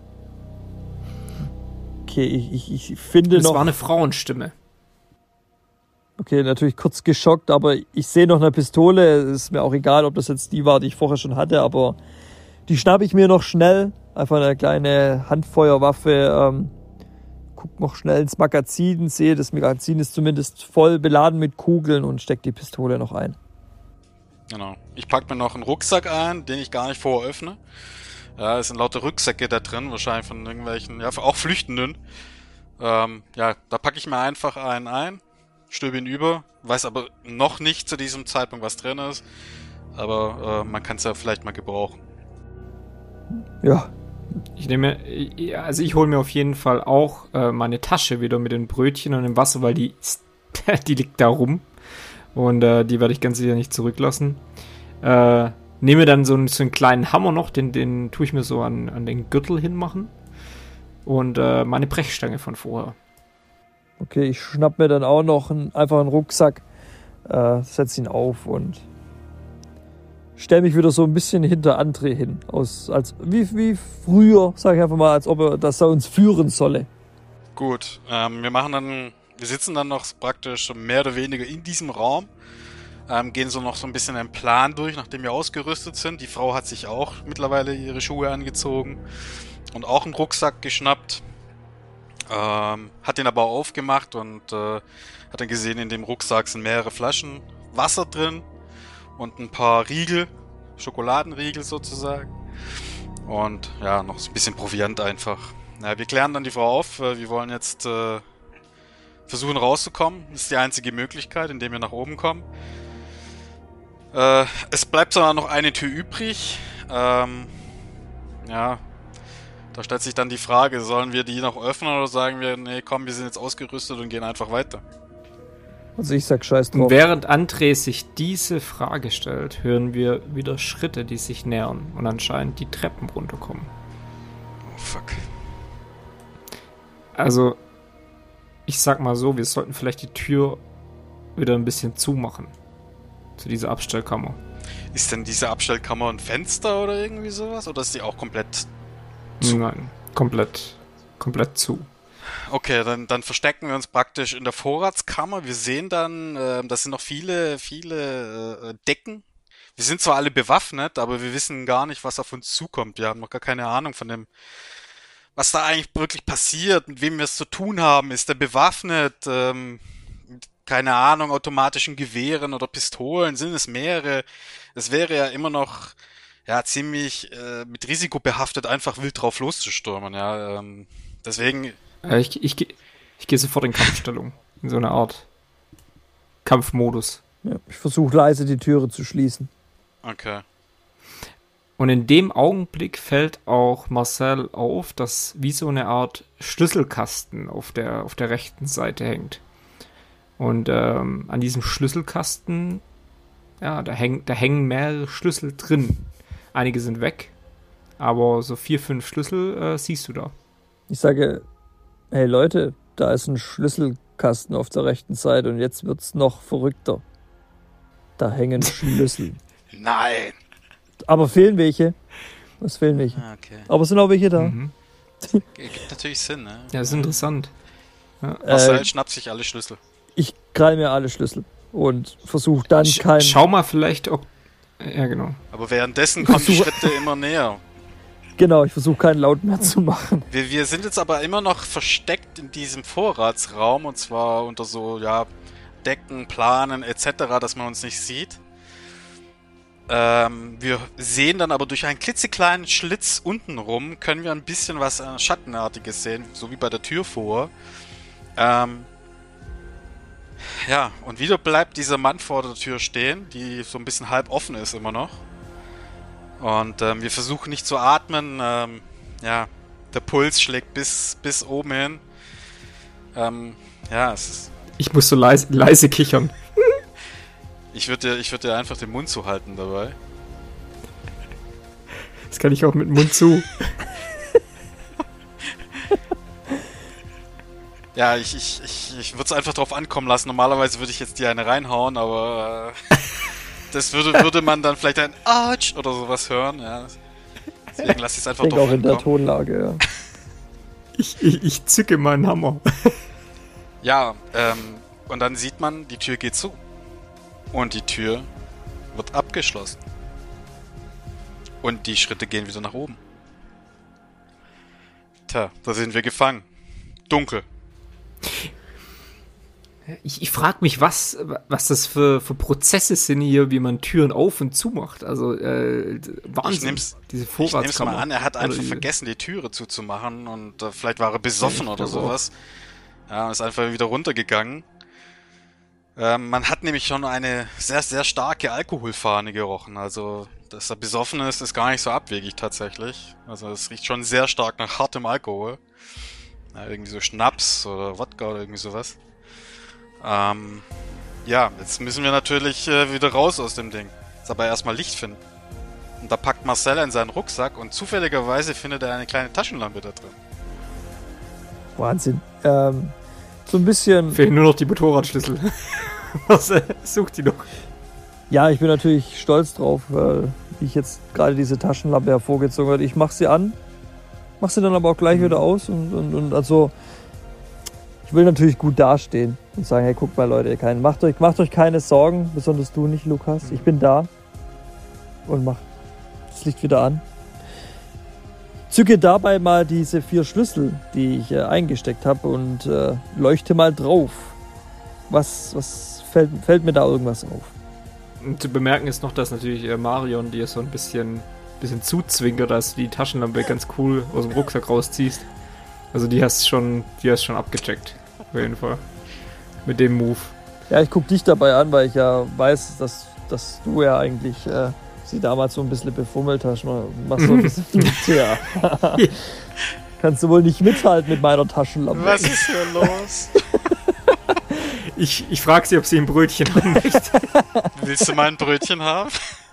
Okay, ich finde noch... Es war eine Frauenstimme. Okay, natürlich kurz geschockt, aber ich sehe noch eine Pistole. Ist mir auch egal, ob das jetzt die war, die ich vorher schon hatte, aber die schnappe ich mir noch schnell. Einfach eine kleine Handfeuerwaffe. Guck noch schnell ins Magazin, sehe, das Magazin ist zumindest voll beladen mit Kugeln und steck die Pistole noch ein. Genau. Ich packe mir noch einen Rucksack ein, den ich gar nicht vorher öffne. Ja, es sind lauter Rücksäcke da drin, wahrscheinlich von irgendwelchen, ja, auch Flüchtenden. Ja, da packe ich mir einfach einen ein, stöbe ihn über, weiß aber noch nicht zu diesem Zeitpunkt, was drin ist. Aber man kann es ja vielleicht mal gebrauchen. Ja. Ich hole mir auf jeden Fall auch meine Tasche wieder mit den Brötchen und dem Wasser, weil die liegt da rum. Und die werde ich ganz sicher nicht zurücklassen. Nehme dann so einen kleinen Hammer noch, den tue ich mir so an den Gürtel hinmachen. Und meine Brechstange von vorher. Okay, ich schnapp mir dann auch noch einfach einen Rucksack, setze ihn auf und stelle mich wieder so ein bisschen hinter André hin. Wie früher, sage ich einfach mal, als ob er uns führen solle. Gut, wir sitzen dann noch praktisch mehr oder weniger in diesem Raum. Gehen so noch so ein bisschen einen Plan durch, nachdem wir ausgerüstet sind. Die Frau hat sich auch mittlerweile ihre Schuhe angezogen und auch einen Rucksack geschnappt. Hat den aber aufgemacht und hat dann gesehen, in dem Rucksack sind mehrere Flaschen Wasser drin und ein paar Riegel, Schokoladenriegel sozusagen. Und ja, noch so ein bisschen Proviant einfach. Ja, wir klären dann die Frau auf. Wir wollen jetzt versuchen rauszukommen. Das ist die einzige Möglichkeit, indem wir nach oben kommen. Es bleibt zwar noch eine Tür übrig. Ja, da stellt sich dann die Frage, sollen wir die noch öffnen oder sagen wir, nee, komm, wir sind jetzt ausgerüstet und gehen einfach weiter. Also ich sag scheiß drauf. Und während André sich diese Frage stellt, hören wir wieder Schritte, die sich nähern und anscheinend die Treppen runterkommen. Oh, fuck. Also, ich sag mal so, wir sollten vielleicht die Tür wieder ein bisschen zumachen. Zu dieser Abstellkammer. Ist denn diese Abstellkammer ein Fenster oder irgendwie sowas? Oder ist die auch komplett zu? Nein, komplett zu. Okay, dann verstecken wir uns praktisch in der Vorratskammer. Wir sehen dann, das sind noch viele Decken. Wir sind zwar alle bewaffnet, aber wir wissen gar nicht, was auf uns zukommt. Wir haben noch gar keine Ahnung von dem, was da eigentlich wirklich passiert, mit wem wir es zu tun haben. Ist der bewaffnet? Keine Ahnung, automatischen Gewehren oder Pistolen? Sind es mehrere? Es wäre ja immer noch ziemlich mit Risiko behaftet, einfach wild drauf loszustürmen. Ja, deswegen. Ich gehe sofort in Kampfstellung. In so eine Art Kampfmodus. Ja, ich versuche leise die Türe zu schließen. Okay. Und in dem Augenblick fällt auch Marcel auf, dass wie so eine Art Schlüsselkasten auf der rechten Seite hängt. Und an diesem Schlüsselkasten, da hängen mehrere Schlüssel drin. Einige sind weg, aber so 4, 5 Schlüssel siehst du da. Ich sage, hey Leute, da ist ein Schlüsselkasten auf der rechten Seite und jetzt wird's noch verrückter. Da hängen Schlüssel. Nein! Aber fehlen welche. Es fehlen welche. Okay. Aber es sind auch welche da. Mhm. Gibt natürlich Sinn, ne? Ja, das ist interessant. Ja. Marcel schnappt sich alle Schlüssel. Ich krall mir alle Schlüssel und versuche dann Schau mal vielleicht, ob... Ja, genau. Aber währenddessen kommen die Schritte immer näher. Genau, ich versuche keinen Laut mehr zu machen. Wir sind jetzt aber immer noch versteckt in diesem Vorratsraum und zwar unter so, Decken, Planen etc., dass man uns nicht sieht. Wir sehen dann aber durch einen klitzekleinen Schlitz unten rum, können wir ein bisschen was Schattenartiges sehen, so wie bei der Tür vor. Und wieder bleibt dieser Mann vor der Tür stehen, die so ein bisschen halb offen ist immer noch. Und wir versuchen nicht zu atmen. Der Puls schlägt bis oben hin. Es ist... Ich muss so leise kichern. Ich würde dir einfach den Mund zuhalten dabei. Das kann ich auch mit dem Mund zu. Ja, ich würde es einfach drauf ankommen lassen. Normalerweise würde ich jetzt dir eine reinhauen, aber das würde man dann vielleicht ein Arch oder sowas hören. Ja. Deswegen lasse ich es einfach drauf ankommen. Ich denke auch in der Tonlage, ja. Ich zücke meinen Hammer. Ja, und dann sieht man, die Tür geht zu. Und die Tür wird abgeschlossen. Und die Schritte gehen wieder nach oben. Tja, da sind wir gefangen. Dunkel. Ich frage mich, was das für Prozesse sind hier, wie man Türen auf und zu macht. Also, Wahnsinn. Diese Vorratskammer. Ich nehm's mal an, er hat einfach vergessen, die Türe zuzumachen und vielleicht war er besoffen oder sowas. Ja, und ist einfach wieder runtergegangen. Man hat nämlich schon eine sehr, sehr starke Alkoholfahne gerochen. Also, dass er besoffen ist gar nicht so abwegig tatsächlich. Also, es riecht schon sehr stark nach hartem Alkohol. Ja, irgendwie so Schnaps oder Wodka oder irgendwie sowas. Jetzt müssen wir natürlich wieder raus aus dem Ding. Jetzt aber erstmal Licht finden. Und da packt Marcel in seinen Rucksack und zufälligerweise findet er eine kleine Taschenlampe da drin. Wahnsinn. So ein bisschen... Fehlen nur noch die Motorradschlüssel. Was sucht die noch? Ja, ich bin natürlich stolz drauf, weil ich jetzt gerade diese Taschenlampe hervorgezogen habe. Ich mache sie an, mache sie dann aber auch gleich wieder aus und also ich will natürlich gut dastehen und sagen, hey, guckt mal Leute, macht euch keine Sorgen, besonders du nicht, Lukas. Ich bin da und mach das Licht wieder an. Zücke dabei mal diese 4 Schlüssel, die ich eingesteckt habe und leuchte mal drauf. Was fällt mir da irgendwas auf? Und zu bemerken ist noch, dass natürlich Marion dir so ein bisschen zuzwinkert, dass du die Taschenlampe ganz cool aus dem Rucksack rausziehst. Also die hast schon abgecheckt. Auf jeden Fall. Mit dem Move. Ja, ich guck dich dabei an, weil ich ja weiß, dass du ja eigentlich sie damals so ein bisschen befummelt hast. Machst so ein bisschen Tja. Kannst du wohl nicht mithalten mit meiner Taschenlampe. Was ist hier los? Ich frage sie, ob sie ein Brötchen haben möchte. Willst du mal ein Brötchen haben?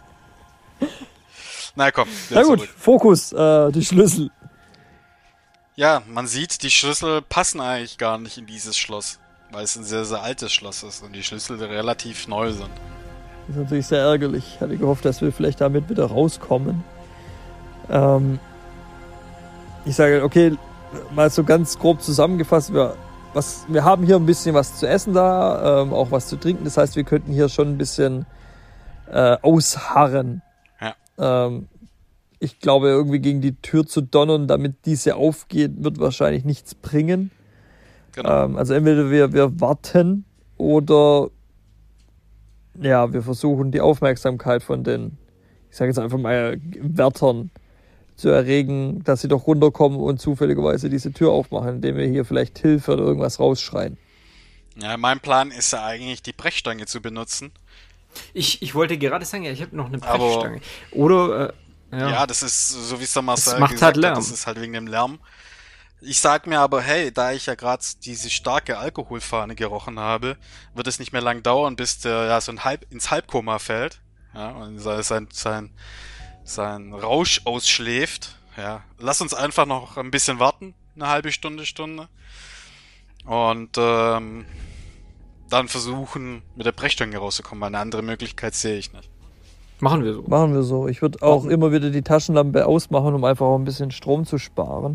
Na komm. Na gut, zurück. Fokus, die Schlüssel. Ja, man sieht, die Schlüssel passen eigentlich gar nicht in dieses Schloss, weil es ein sehr, sehr altes Schloss ist und die Schlüssel relativ neu sind. Das ist natürlich sehr ärgerlich. Ich hatte gehofft, dass wir vielleicht damit wieder rauskommen. Ich sage, okay, mal so ganz grob zusammengefasst, wir haben hier ein bisschen was zu essen da, auch was zu trinken. Das heißt, wir könnten hier schon ein bisschen ausharren. Ja. Ich glaube, irgendwie gegen die Tür zu donnern, damit diese aufgeht, wird wahrscheinlich nichts bringen. Genau. Also entweder wir warten oder ja, wir versuchen die Aufmerksamkeit von den, ich sage jetzt einfach mal, Wärtern zu erregen, dass sie doch runterkommen und zufälligerweise diese Tür aufmachen, indem wir hier vielleicht Hilfe oder irgendwas rausschreien. Ja, mein Plan ist ja eigentlich, die Brechstange zu benutzen. Ich wollte gerade sagen, ja, ich habe noch eine Aber- Brechstange. Oder, Ja, das ist, so wie es der Marcel Es macht gesagt halt hat, Lärm. das ist halt wegen dem Lärm. Ich sag mir aber, hey, da ich ja gerade diese starke Alkoholfahne gerochen habe, wird es nicht mehr lang dauern, bis der ja so ins Halbkoma fällt. Ja, und sein Rausch ausschläft. Ja, lass uns einfach noch ein bisschen warten, eine halbe Stunde. Und dann versuchen, mit der Brechstange rauszukommen, weil eine andere Möglichkeit sehe ich nicht. machen wir so. Machen wir so. Ich würde auch immer wieder die Taschenlampe ausmachen, um einfach auch ein bisschen Strom zu sparen.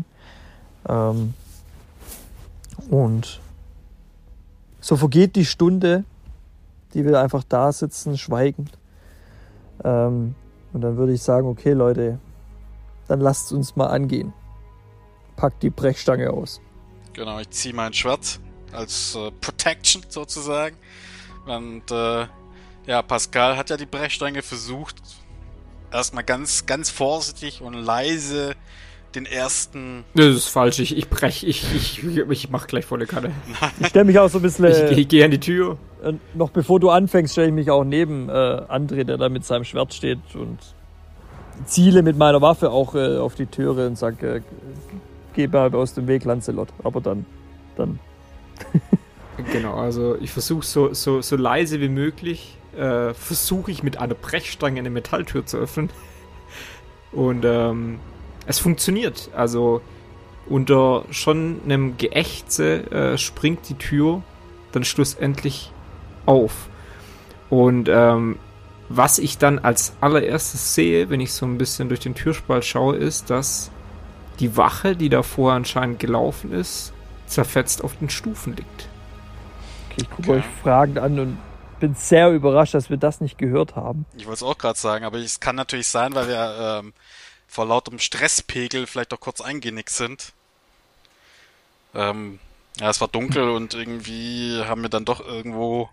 Und so vergeht die Stunde, die wir einfach da sitzen, schweigend. Und dann würde ich sagen, okay Leute, dann lasst uns mal angehen. Packt die Brechstange aus. Genau, ich ziehe mein Schwert als Protection sozusagen. Und ja, Pascal hat ja die Brechstange versucht, erstmal ganz, ganz vorsichtig und leise den ersten... Das ist falsch, ich mach gleich volle Kanne. Ich stelle mich auch so ein bisschen... Ich gehe an die Tür. Noch bevor du anfängst, stelle ich mich auch neben André, der da mit seinem Schwert steht und ziele mit meiner Waffe auch auf die Türe und sage, geh mal aus dem Weg, Lancelot. Aber dann. Genau, also ich versuche so leise wie möglich, versuche ich mit einer Brechstange eine Metalltür zu öffnen. Und es funktioniert. Also unter schon einem Geächze springt die Tür dann schlussendlich auf. Und was ich dann als allererstes sehe, wenn ich so ein bisschen durch den Türspalt schaue, ist, dass die Wache, die davor anscheinend gelaufen ist, zerfetzt auf den Stufen liegt. Okay, ich gucke euch fragend an und bin sehr überrascht, dass wir das nicht gehört haben. Ich wollte es auch gerade sagen, aber es kann natürlich sein, weil wir vor lautem Stresspegel vielleicht auch kurz eingenickt sind. Ja, es war dunkel und irgendwie haben wir dann doch irgendwo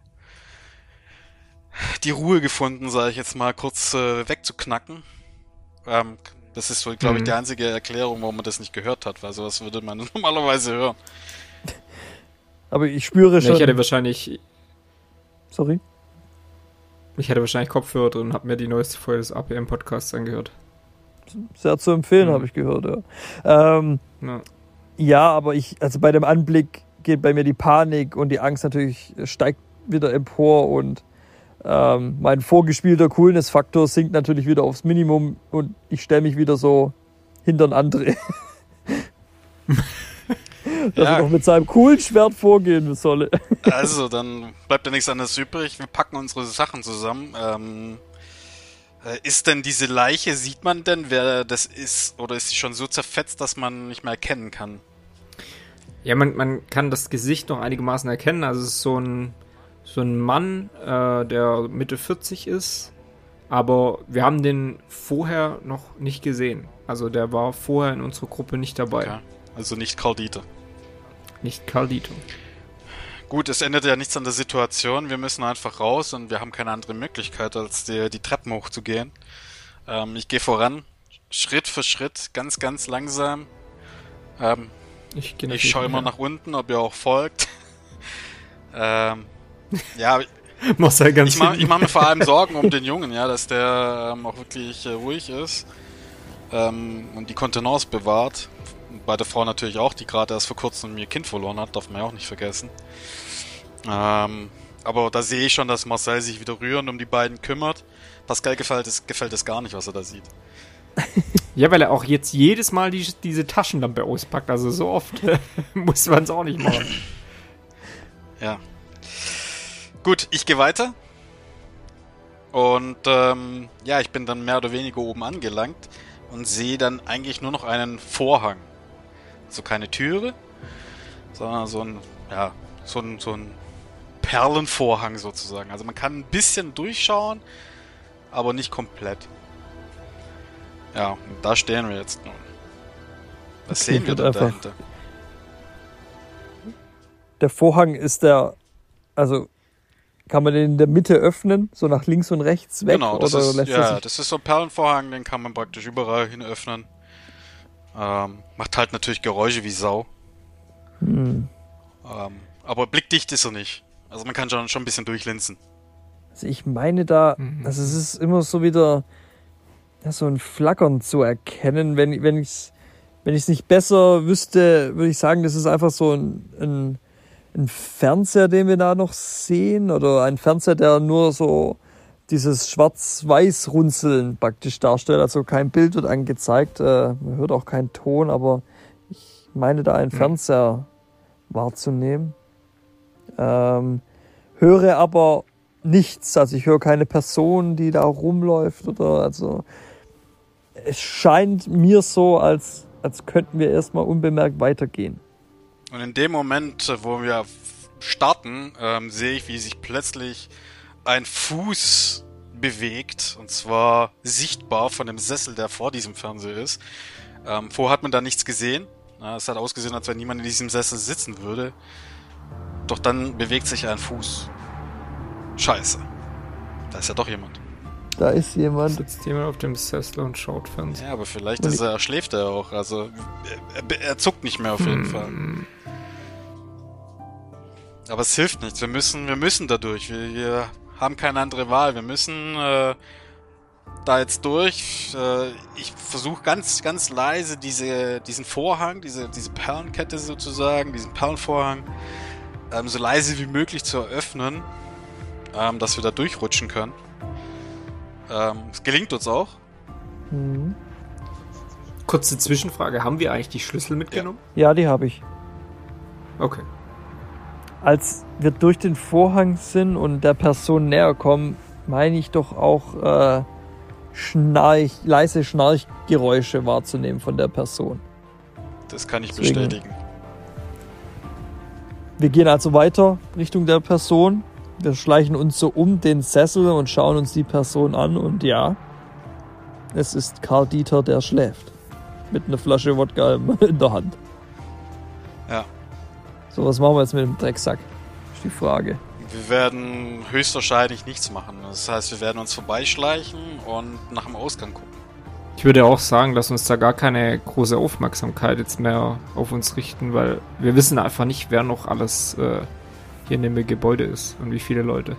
die Ruhe gefunden, sage ich jetzt mal, kurz wegzuknacken. Das ist so, glaube ich, die einzige Erklärung, warum man das nicht gehört hat, weil sowas würde man normalerweise hören. Aber ich spüre schon... Ich hätte wahrscheinlich Kopfhörer drin und habe mir die neueste Folge des APM-Podcasts angehört. Sehr zu empfehlen, habe ich gehört, ja. Ja, aber also bei dem Anblick geht bei mir die Panik und die Angst natürlich steigt wieder empor und mein vorgespielter Coolness-Faktor sinkt natürlich wieder aufs Minimum und ich stelle mich wieder so hinter den André. Dass er noch mit seinem coolen Schwert vorgehen solle. Also, dann bleibt ja nichts anderes übrig. Wir packen unsere Sachen zusammen. Ist denn diese Leiche, sieht man denn, wer das ist? Oder ist sie schon so zerfetzt, dass man nicht mehr erkennen kann? Ja, man kann das Gesicht noch einigermaßen erkennen. Also es ist so ein Mann, der Mitte 40 ist. Aber wir haben den vorher noch nicht gesehen. Also der war vorher in unserer Gruppe nicht dabei. Okay. Also nicht Karl Dieter. Nicht Karl Dieter. Gut, es ändert ja nichts an der Situation. Wir müssen einfach raus und wir haben keine andere Möglichkeit, als die Treppen hochzugehen. Ich gehe voran, Schritt für Schritt, ganz, ganz langsam. Ich schaue immer nach unten, ob ihr auch folgt. Ja, ich mache mir vor allem Sorgen um den Jungen, ja, dass der auch wirklich ruhig ist und die Kontenance bewahrt. Bei der Frau natürlich auch, die gerade erst vor kurzem ihr Kind verloren hat, darf man ja auch nicht vergessen. Aber da sehe ich schon, dass Marcel sich wieder rührend um die beiden kümmert. Pascal gefällt es gar nicht, was er da sieht. Ja, weil er auch jetzt jedes Mal diese Taschenlampe auspackt. Also so oft muss man es auch nicht machen. Ja. Gut, ich gehe weiter. Und ja, ich bin dann mehr oder weniger oben angelangt und sehe dann eigentlich nur noch einen Vorhang. so keine Türe, sondern so ein Perlenvorhang sozusagen. Also man kann ein bisschen durchschauen, aber nicht komplett. Ja, und da stehen wir jetzt nun. Was Okay, sehen wir denn dahinter? Der Vorhang ist also kann man den in der Mitte öffnen, so nach links und rechts weg? Genau, das oder ist, lässt er sich das ist so ein Perlenvorhang, den kann man praktisch überall hin öffnen. Macht halt natürlich Geräusche wie Sau. Aber blickdicht ist er nicht. Also man kann schon ein bisschen durchlinsen. Also ich meine also es ist immer so wieder so ein Flackern zu erkennen. Wenn ich es nicht besser wüsste, würde ich sagen, das ist einfach so ein Fernseher, den wir da noch sehen. Oder ein Fernseher, der nur so dieses Schwarz-Weiß-Runzeln praktisch darstellt. Also kein Bild wird angezeigt. Man hört auch keinen Ton, aber ich meine da einen Fernseher wahrzunehmen. Höre aber nichts, also ich höre keine Person, die da rumläuft also es scheint mir so, als könnten wir erstmal unbemerkt weitergehen. Und in dem Moment, wo wir starten, sehe ich, wie sich plötzlich ein Fuß bewegt, und zwar sichtbar von dem Sessel, der vor diesem Fernseher ist. Vorher hat man da nichts gesehen. Es hat ausgesehen, als wenn niemand in diesem Sessel sitzen würde. Doch dann bewegt sich ein Fuß. Scheiße. Da ist ja doch jemand. Da ist jemand. Sitzt jemand auf dem Sessel und schaut Fernsehen. Ja, aber vielleicht schläft er auch. Also er zuckt nicht mehr auf jeden Fall. Aber es hilft nichts. Wir müssen da durch. Wir haben keine andere Wahl. Wir müssen da jetzt durch. Ich versuche ganz, ganz leise diesen Vorhang, diese Perlenkette sozusagen, diesen Perlenvorhang, so leise wie möglich zu eröffnen, dass wir da durchrutschen können. Es gelingt uns auch. Kurze Zwischenfrage, haben wir eigentlich die Schlüssel mitgenommen? Ja, die habe ich. Okay. Als wir durch den Vorhang sind und der Person näher kommen, meine ich doch auch leise Schnarchgeräusche wahrzunehmen von der Person. Das kann ich bestätigen. Wir gehen also weiter Richtung der Person. Wir schleichen uns so um den Sessel und schauen uns die Person an. Und ja, es ist Karl Dieter, der schläft. Mit einer Flasche Wodka in der Hand. Ja. So, was machen wir jetzt mit dem Drecksack? Ist die Frage. Wir werden höchstwahrscheinlich nichts machen. Das heißt, wir werden uns vorbeischleichen und nach dem Ausgang gucken. Ich würde auch sagen, dass uns da gar keine große Aufmerksamkeit jetzt mehr auf uns richten, weil wir wissen einfach nicht, wer noch alles hier in dem Gebäude ist und wie viele Leute.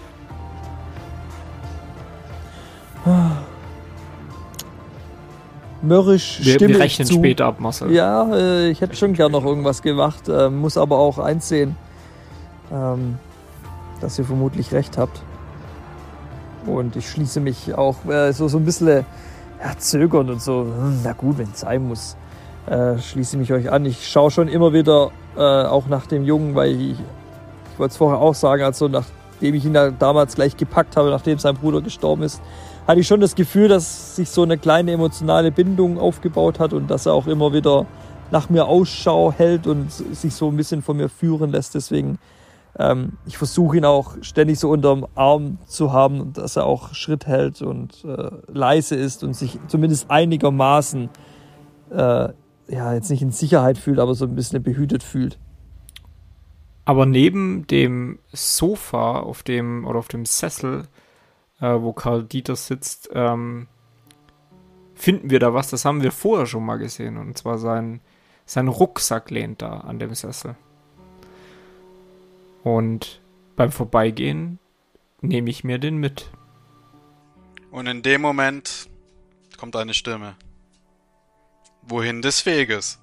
Mürrisch Wir stimme rechnen zu. später ab, Marcel. Ja, ich hätte schon gern noch irgendwas gemacht, muss aber auch einsehen, dass ihr vermutlich recht habt. Und ich schließe mich auch so ein bisschen zögernd und so, na gut, wenn es sein muss, schließe mich euch an. Ich schaue schon immer wieder auch nach dem Jungen, weil ich wollte es vorher auch sagen, also nachdem ich ihn da damals gleich gepackt habe, nachdem sein Bruder gestorben ist, hatte ich schon das Gefühl, dass sich so eine kleine emotionale Bindung aufgebaut hat und dass er auch immer wieder nach mir Ausschau hält und sich so ein bisschen von mir führen lässt. Deswegen, ich versuche ihn auch ständig so unterm Arm zu haben, dass er auch Schritt hält und leise ist und sich zumindest einigermaßen jetzt nicht in Sicherheit fühlt, aber so ein bisschen behütet fühlt. Aber neben dem Sofa auf dem Sessel, wo Karl Dieter sitzt, finden wir da was, das haben wir vorher schon mal gesehen. Und zwar sein Rucksack lehnt da an dem Sessel. Und beim Vorbeigehen nehme ich mir den mit. Und in dem Moment kommt eine Stimme. Wohin des Weges?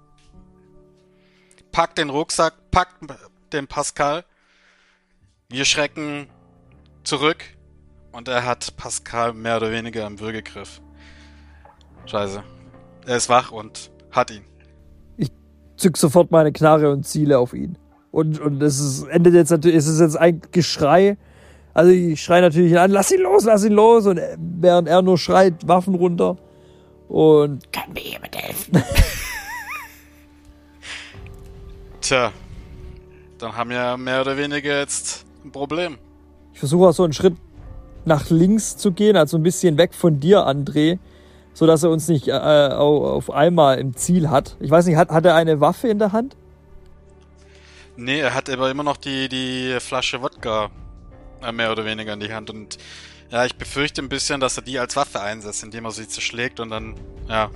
Packt den Rucksack, packt den Pascal. Wir schrecken zurück. Und er hat Pascal mehr oder weniger im Würgegriff. Scheiße. Er ist wach und hat ihn. Ich zück sofort meine Knarre und ziele auf ihn. Und endet jetzt natürlich, es ist jetzt ein Geschrei. Also ich schreie natürlich an, lass ihn los. Und während er nur schreit, Waffen runter. Und kann mir jemand helfen? Tja, dann haben wir mehr oder weniger jetzt ein Problem. Ich versuche auch so einen Schritt nach links zu gehen, also ein bisschen weg von dir, André, sodass er uns nicht auf einmal im Ziel hat. Ich weiß nicht, hat er eine Waffe in der Hand? Nee, er hat aber immer noch die Flasche Wodka mehr oder weniger in die Hand. Und ja, ich befürchte ein bisschen, dass er die als Waffe einsetzt, indem er sie zerschlägt und dann, ja,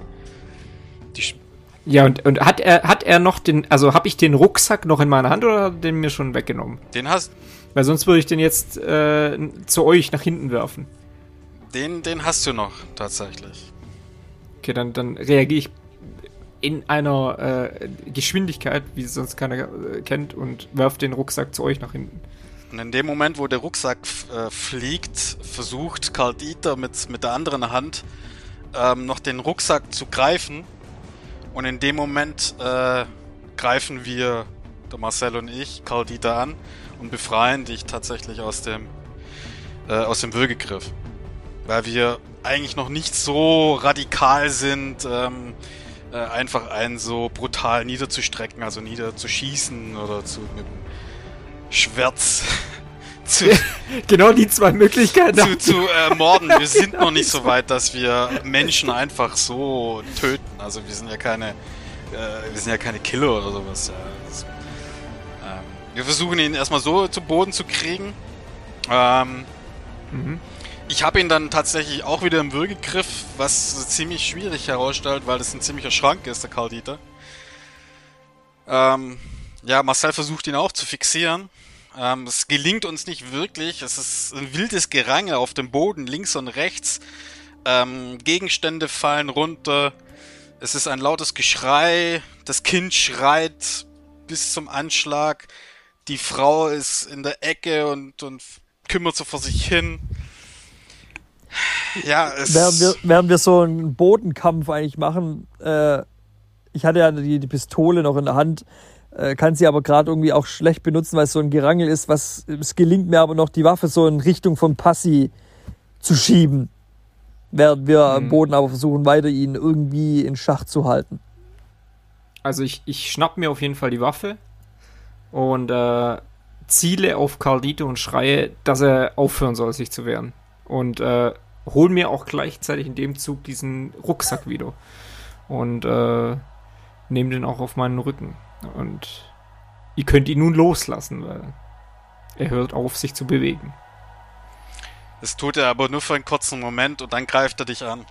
Ja, und hat er noch also habe ich den Rucksack noch in meiner Hand oder hat er den mir schon weggenommen? Den hast Weil sonst würde ich den jetzt zu euch nach hinten werfen. den hast du noch, tatsächlich. Okay, dann reagiere ich in einer Geschwindigkeit, wie es sonst keiner kennt, und werf den Rucksack zu euch nach hinten. Und in dem Moment, wo der Rucksack fliegt, versucht Karl Dieter mit der anderen Hand noch den Rucksack zu greifen. Und in dem Moment greifen wir, der Marcel und ich, Karl Dieter an und befreien dich tatsächlich aus dem Würgegriff. Weil wir eigentlich noch nicht so radikal sind, einfach einen so brutal niederzustrecken, also niederzuschießen oder mit dem Schwert genau die zwei Möglichkeiten zu morden. Wir sind noch nicht so weit, dass wir Menschen einfach so töten. Also wir sind ja keine Killer oder sowas. Ja, wir versuchen ihn erstmal so zu Boden zu kriegen. Ich habe ihn dann tatsächlich auch wieder im Würgegriff, was ziemlich schwierig herausstellt, weil das ein ziemlicher Schrank ist, der Karl Dieter. Ja, Marcel versucht ihn auch zu fixieren. Es gelingt uns nicht wirklich. Es ist ein wildes Gerangel auf dem Boden, links und rechts. Gegenstände fallen runter. Es ist ein lautes Geschrei. Das Kind schreit bis zum Anschlag. Die Frau ist in der Ecke und kümmert so vor sich hin. Ja, Während wir so einen Bodenkampf eigentlich machen, ich hatte ja die Pistole noch in der Hand, kann sie aber gerade irgendwie auch schlecht benutzen, weil es so ein Gerangel ist, es gelingt mir aber noch, die Waffe so in Richtung von Passi zu schieben, während wir am Boden aber versuchen, weiter ihn irgendwie in Schach zu halten. Also ich schnapp mir auf jeden Fall die Waffe und ziele auf Karl Dieter und schreie, dass er aufhören soll, sich zu wehren. Und hol mir auch gleichzeitig in dem Zug diesen Rucksack wieder. Und nehme den auch auf meinen Rücken. Und ihr könnt ihn nun loslassen, weil er hört auf, sich zu bewegen. Das tut er aber nur für einen kurzen Moment und dann greift er dich an.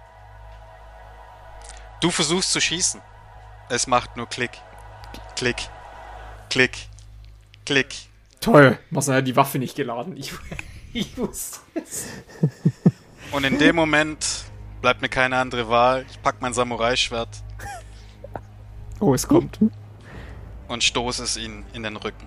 Du versuchst zu schießen. Es macht nur Klick. Klick. Klick. Klick. Toll. Marcel hat die Waffe nicht geladen. Ich wusste es. Und in dem Moment bleibt mir keine andere Wahl. Ich pack mein Samurai-Schwert. Oh, es kommt. Und stoße es ihn in den Rücken.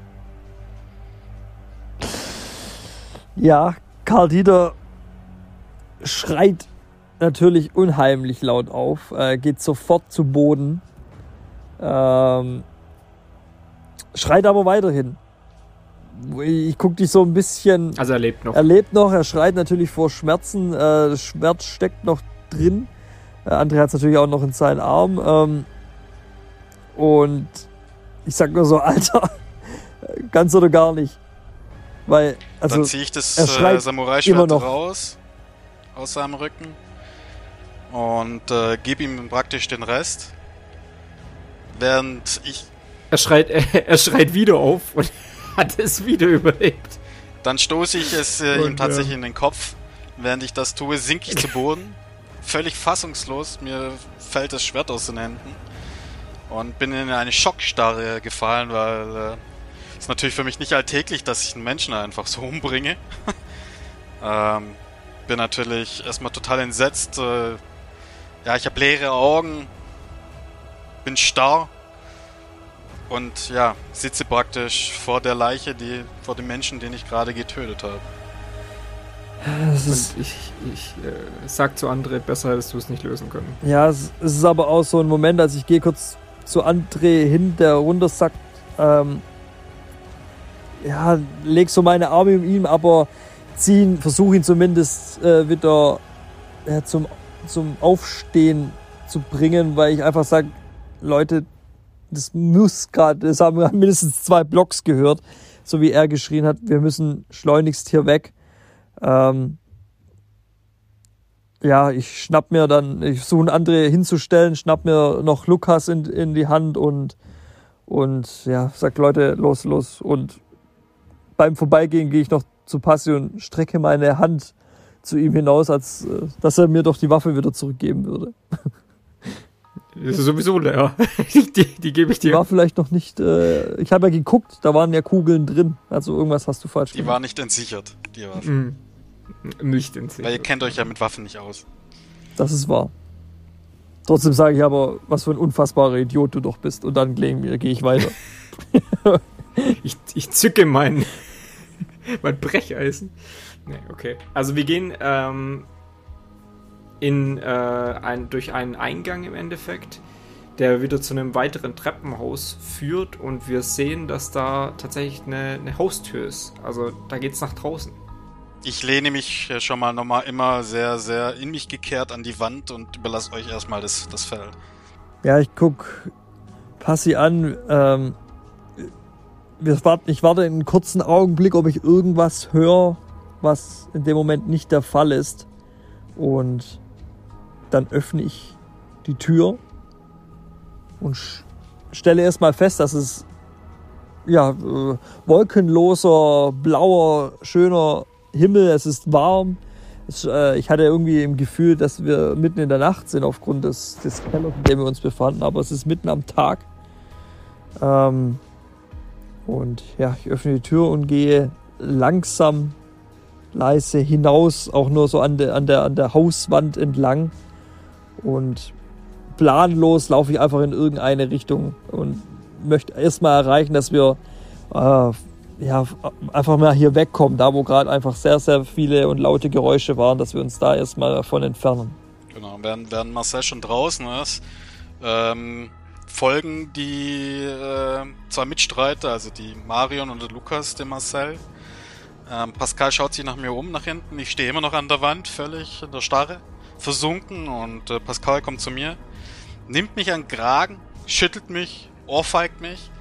Ja, Karl Dieter schreit natürlich unheimlich laut auf, geht sofort zu Boden, schreit aber weiterhin. Ich gucke dich so ein bisschen... Also er lebt noch. Er lebt noch, er schreit natürlich vor Schmerzen, das Schwert steckt noch drin. André hat es natürlich auch noch in seinen Arm. Und ich sag nur so, Alter, ganz oder gar nicht. Weil, also, dann ziehe ich das Samurai-Schwert raus aus seinem Rücken und gebe ihm praktisch den Rest. Während ich... Er schreit wieder auf und hat es wieder überlebt. Dann stoße ich es ihm tatsächlich in den Kopf. Während ich das tue, sinke ich zu Boden. Völlig fassungslos. Mir fällt das Schwert aus den Händen. Und bin in eine Schockstarre gefallen, weil es ist natürlich für mich nicht alltäglich, dass ich einen Menschen einfach so umbringe. Bin natürlich erstmal total entsetzt. Ja, ich habe leere Augen. Bin starr. Und ja, sitze praktisch vor der Leiche, vor dem Menschen, den ich gerade getötet habe. Und ich sag zu André, besser hättest du es nicht lösen können. Ja, es ist aber auch so ein Moment, als ich gehe kurz zu André hin, der runtersackt, ja, leg so meine Arme um ihn, aber versuche ihn zumindest wieder zum Aufstehen zu bringen, weil ich einfach sage, Leute, das haben wir mindestens 2 Blocks gehört, so wie er geschrien hat, wir müssen schleunigst hier weg. Ich versuche andere hinzustellen, schnapp mir noch Lukas in die Hand und sag, Leute, los. Und beim Vorbeigehen gehe ich noch zu Passi und strecke meine Hand zu ihm hinaus, als dass er mir doch die Waffe wieder zurückgeben würde. Das ist sowieso leer. Die gebe ich dir. Die war vielleicht noch nicht, ich habe ja geguckt, da waren ja Kugeln drin. Also irgendwas hast du falsch gemacht. Die war nicht entsichert, die Waffe. Nicht entsichert. Weil ihr kennt euch ja mit Waffen nicht aus. Das ist wahr. Trotzdem sage ich aber, was für ein unfassbarer Idiot du doch bist. Und dann gehe ich weiter. Ich zücke mein Brecheisen. Nee, okay. Also wir gehen durch einen Eingang im Endeffekt, der wieder zu einem weiteren Treppenhaus führt und wir sehen, dass da tatsächlich eine Haustür ist. Also da geht's nach draußen. Ich lehne mich schon mal nochmal immer sehr, sehr in mich gekehrt an die Wand und überlasse euch erstmal das Feld. Ja, ich guck Passi an. Ich warte einen kurzen Augenblick, ob ich irgendwas höre, was in dem Moment nicht der Fall ist. Und dann öffne ich die Tür und stelle erstmal fest, dass es wolkenloser, blauer, schöner Himmel, es ist warm. Ich hatte irgendwie im Gefühl, dass wir mitten in der Nacht sind aufgrund des Kellers, in dem wir uns befanden, aber es ist mitten am Tag. Ich öffne die Tür und gehe langsam, leise hinaus, auch nur so an der Hauswand entlang. Und planlos laufe ich einfach in irgendeine Richtung und möchte erstmal erreichen, dass wir einfach mal hier wegkommen, da wo gerade einfach sehr, sehr viele und laute Geräusche waren, dass wir uns da erstmal davon entfernen. Genau, während Marcel schon draußen ist, folgen die 2 Mitstreiter, also die Marion und der Lukas, dem Marcel. Pascal schaut sich nach mir um, nach hinten. Ich stehe immer noch an der Wand, völlig in der Starre, versunken, und Pascal kommt zu mir, nimmt mich an den Kragen, schüttelt mich, ohrfeigt mich.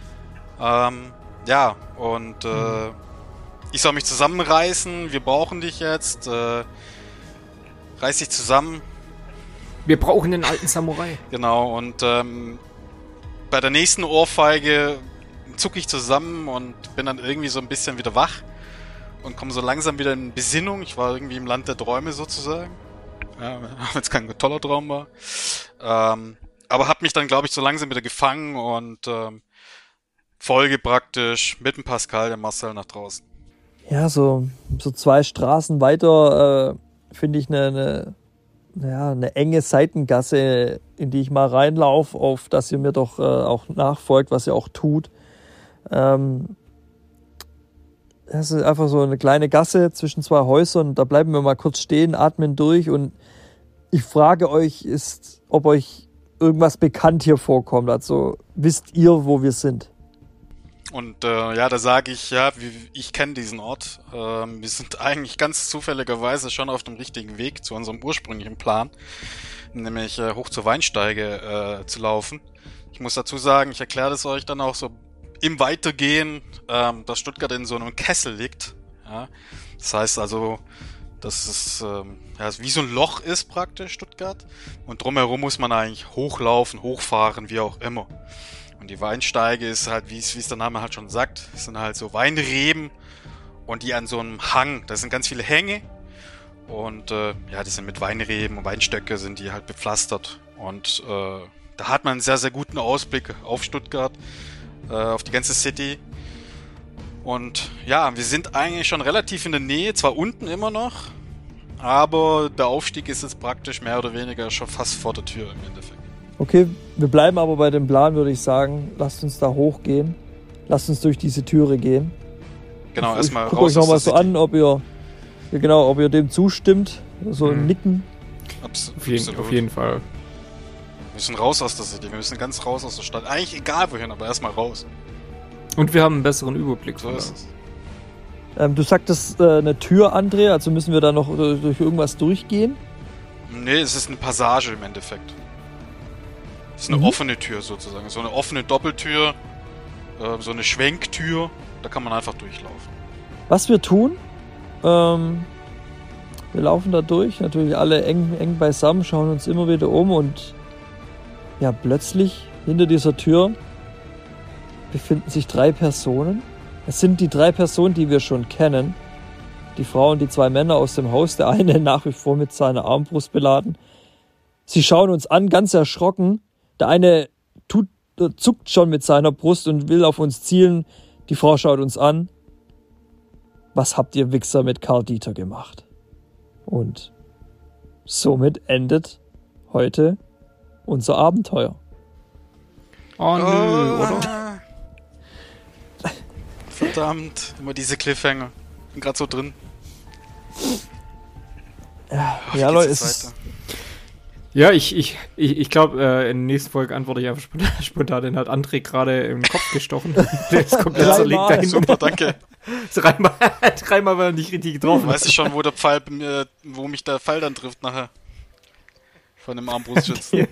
Ich soll mich zusammenreißen, wir brauchen dich jetzt, reiß dich zusammen. Wir brauchen den alten Samurai. Genau, und bei der nächsten Ohrfeige zucke ich zusammen und bin dann irgendwie so ein bisschen wieder wach und komme so langsam wieder in Besinnung. Ich war irgendwie im Land der Träume sozusagen, wenn es kein toller Traum war. Aber habe mich dann, glaube ich, so langsam wieder gefangen und folge praktisch mit dem Pascal, dem Marcel, nach draußen. Ja, so 2 Straßen weiter finde ich eine enge Seitengasse, in die ich mal reinlaufe, auf dass ihr mir doch auch nachfolgt, was ihr auch tut. Das ist einfach so eine kleine Gasse zwischen 2 Häusern. Da bleiben wir mal kurz stehen, atmen durch, und ich frage euch, ob euch irgendwas bekannt hier vorkommt. Also wisst ihr, wo wir sind? Und da sage ich, ich kenne diesen Ort. Wir sind eigentlich ganz zufälligerweise schon auf dem richtigen Weg zu unserem ursprünglichen Plan, nämlich hoch zur Weinsteige zu laufen. Ich muss dazu sagen, ich erkläre das euch dann auch so im Weitergehen, dass Stuttgart in so einem Kessel liegt. Ja? Das heißt also, dass es wie so ein Loch ist praktisch, Stuttgart. Und drumherum muss man eigentlich hochlaufen, hochfahren, wie auch immer. Und die Weinsteige ist halt, wie es der Name halt schon sagt, es sind halt so Weinreben und die an so einem Hang, da sind ganz viele Hänge und die sind mit Weinreben und Weinstöcke sind die halt bepflastert. Und da hat man einen sehr, sehr guten Ausblick auf Stuttgart, auf die ganze City. Und ja, wir sind eigentlich schon relativ in der Nähe, zwar unten immer noch, aber der Aufstieg ist jetzt praktisch mehr oder weniger schon fast vor der Tür im Endeffekt. Okay, wir bleiben aber bei dem Plan, würde ich sagen. Lasst uns da hochgehen. Lasst uns durch diese Türe gehen. Genau, erstmal raus. Guckt euch nochmal so an, ob ihr dem zustimmt. So ein Nicken. Absolut. Auf jeden Fall. Wir müssen raus aus der City. Wir müssen ganz raus aus der Stadt. Eigentlich egal wohin, aber erstmal raus. Und wir haben einen besseren Überblick. So ist es. Du sagtest eine Tür, André. Also müssen wir da noch durch irgendwas durchgehen? Nee, es ist eine Passage im Endeffekt. Das ist eine offene Tür sozusagen. So eine offene Doppeltür, so eine Schwenktür. Da kann man einfach durchlaufen. Was wir tun, wir laufen da durch, natürlich alle eng beisammen, schauen uns immer wieder um und ja, plötzlich hinter dieser Tür befinden sich 3 Personen. Es sind die 3 Personen, die wir schon kennen. Die Frau und die 2 Männer aus dem Haus, der eine nach wie vor mit seiner Armbrust beladen. Sie schauen uns an, ganz erschrocken. Der eine zuckt schon mit seiner Brust und will auf uns zielen. Die Frau schaut uns an. Was habt ihr Wichser mit Karl Dieter gemacht? Und somit endet heute unser Abenteuer. Oh nö, oder? Verdammt, immer diese Cliffhanger. Bin gerade so drin. Ja, Leute, es ist... Ja, ich glaube, in der nächsten Folge antworte ich einfach spontan. Den hat André gerade im Kopf gestochen. Der ist komplett zerlegt dahin. Super, danke. Dreimal war er nicht richtig getroffen. Weiß ich schon, wo mich der Pfeil dann trifft nachher. Von dem Armbrustschützen.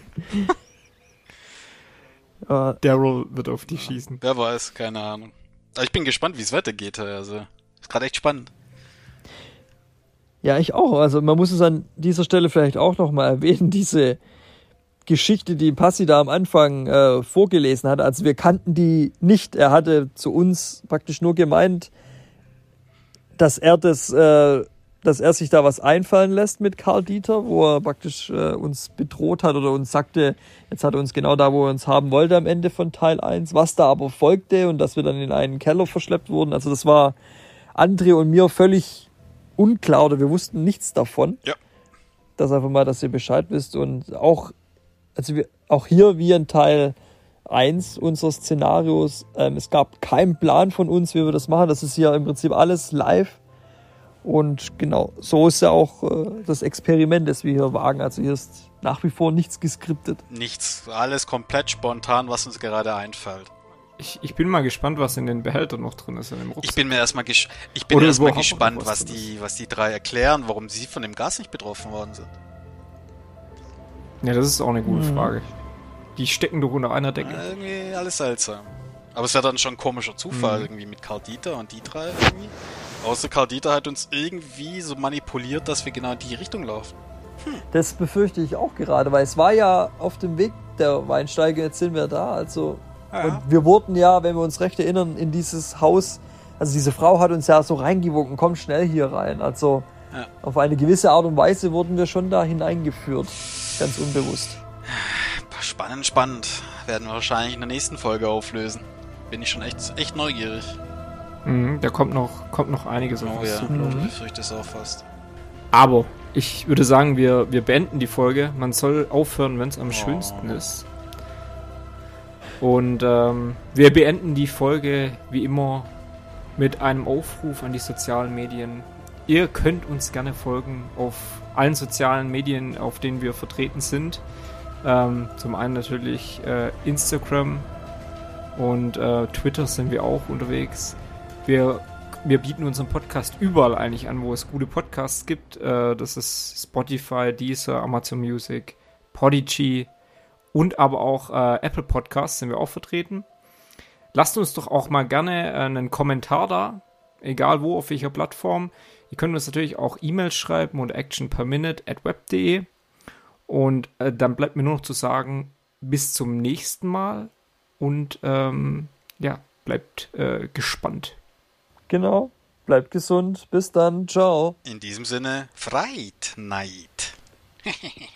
Daryl wird auf dich schießen. Wer weiß, keine Ahnung. Aber ich bin gespannt, wie es weitergeht. Also, ist gerade echt spannend. Ja, ich auch. Also man muss es an dieser Stelle vielleicht auch nochmal erwähnen, diese Geschichte, die Passi da am Anfang vorgelesen hat. Also wir kannten die nicht. Er hatte zu uns praktisch nur gemeint, dass er sich da was einfallen lässt mit Karl Dieter, wo er praktisch uns bedroht hat oder uns sagte, jetzt hat er uns genau da, wo er uns haben wollte am Ende von Teil 1, was da aber folgte und dass wir dann in einen Keller verschleppt wurden. Also das war André und mir völlig unklar oder wir wussten nichts davon. Ja. Das einfach mal, dass ihr Bescheid wisst und auch hier wie in Teil 1 unseres Szenarios, es gab keinen Plan von uns, wie wir das machen. Das ist hier im Prinzip alles live. Und genau, so ist ja auch das Experiment, das wir hier wagen. Also hier ist nach wie vor nichts geskriptet. Nichts, alles komplett spontan, was uns gerade einfällt. Ich bin mal gespannt, was in den Behältern noch drin ist in dem Rucksack. Ich bin erstmal gespannt, was die 3 erklären, warum sie von dem Gas nicht betroffen worden sind. Ja, das ist auch eine gute Frage. Die stecken doch unter einer Decke. Irgendwie alles seltsam. Aber es wäre dann schon ein komischer Zufall irgendwie mit Karl Dieter und die 3 irgendwie. Außer Karl Dieter hat uns irgendwie so manipuliert, dass wir genau in die Richtung laufen. Das befürchte ich auch gerade, weil es war ja auf dem Weg der Weinsteige, jetzt sind wir da, also Ja. und wir wurden ja, wenn wir uns recht erinnern, in dieses Haus, also diese Frau hat uns ja so reingewunken, komm schnell hier rein, also auf eine gewisse Art und Weise wurden wir schon da hineingeführt, ganz unbewusst. Spannend. Werden wir wahrscheinlich in der nächsten Folge auflösen. Bin ich schon echt neugierig. Da kommt noch einiges auf uns zu. Ich fürchte es auch fast. Aber ich würde sagen, wir beenden die Folge. Man soll aufhören, wenn es am schönsten ist. Und wir beenden die Folge wie immer mit einem Aufruf an die sozialen Medien. Ihr könnt uns gerne folgen auf allen sozialen Medien, auf denen wir vertreten sind. Zum einen natürlich Instagram und Twitter sind wir auch unterwegs. Wir bieten unseren Podcast überall eigentlich an, wo es gute Podcasts gibt. Das ist Spotify, Deezer, Amazon Music, Podigy und aber auch Apple Podcasts sind wir auch vertreten. Lasst uns doch auch mal gerne einen Kommentar da, egal wo, auf welcher Plattform. Ihr könnt uns natürlich auch E-Mails schreiben unter actionperminute@web.de. Und dann bleibt mir nur noch zu sagen, bis zum nächsten Mal und bleibt gespannt. Genau, bleibt gesund, bis dann, ciao. In diesem Sinne, Freit Neid.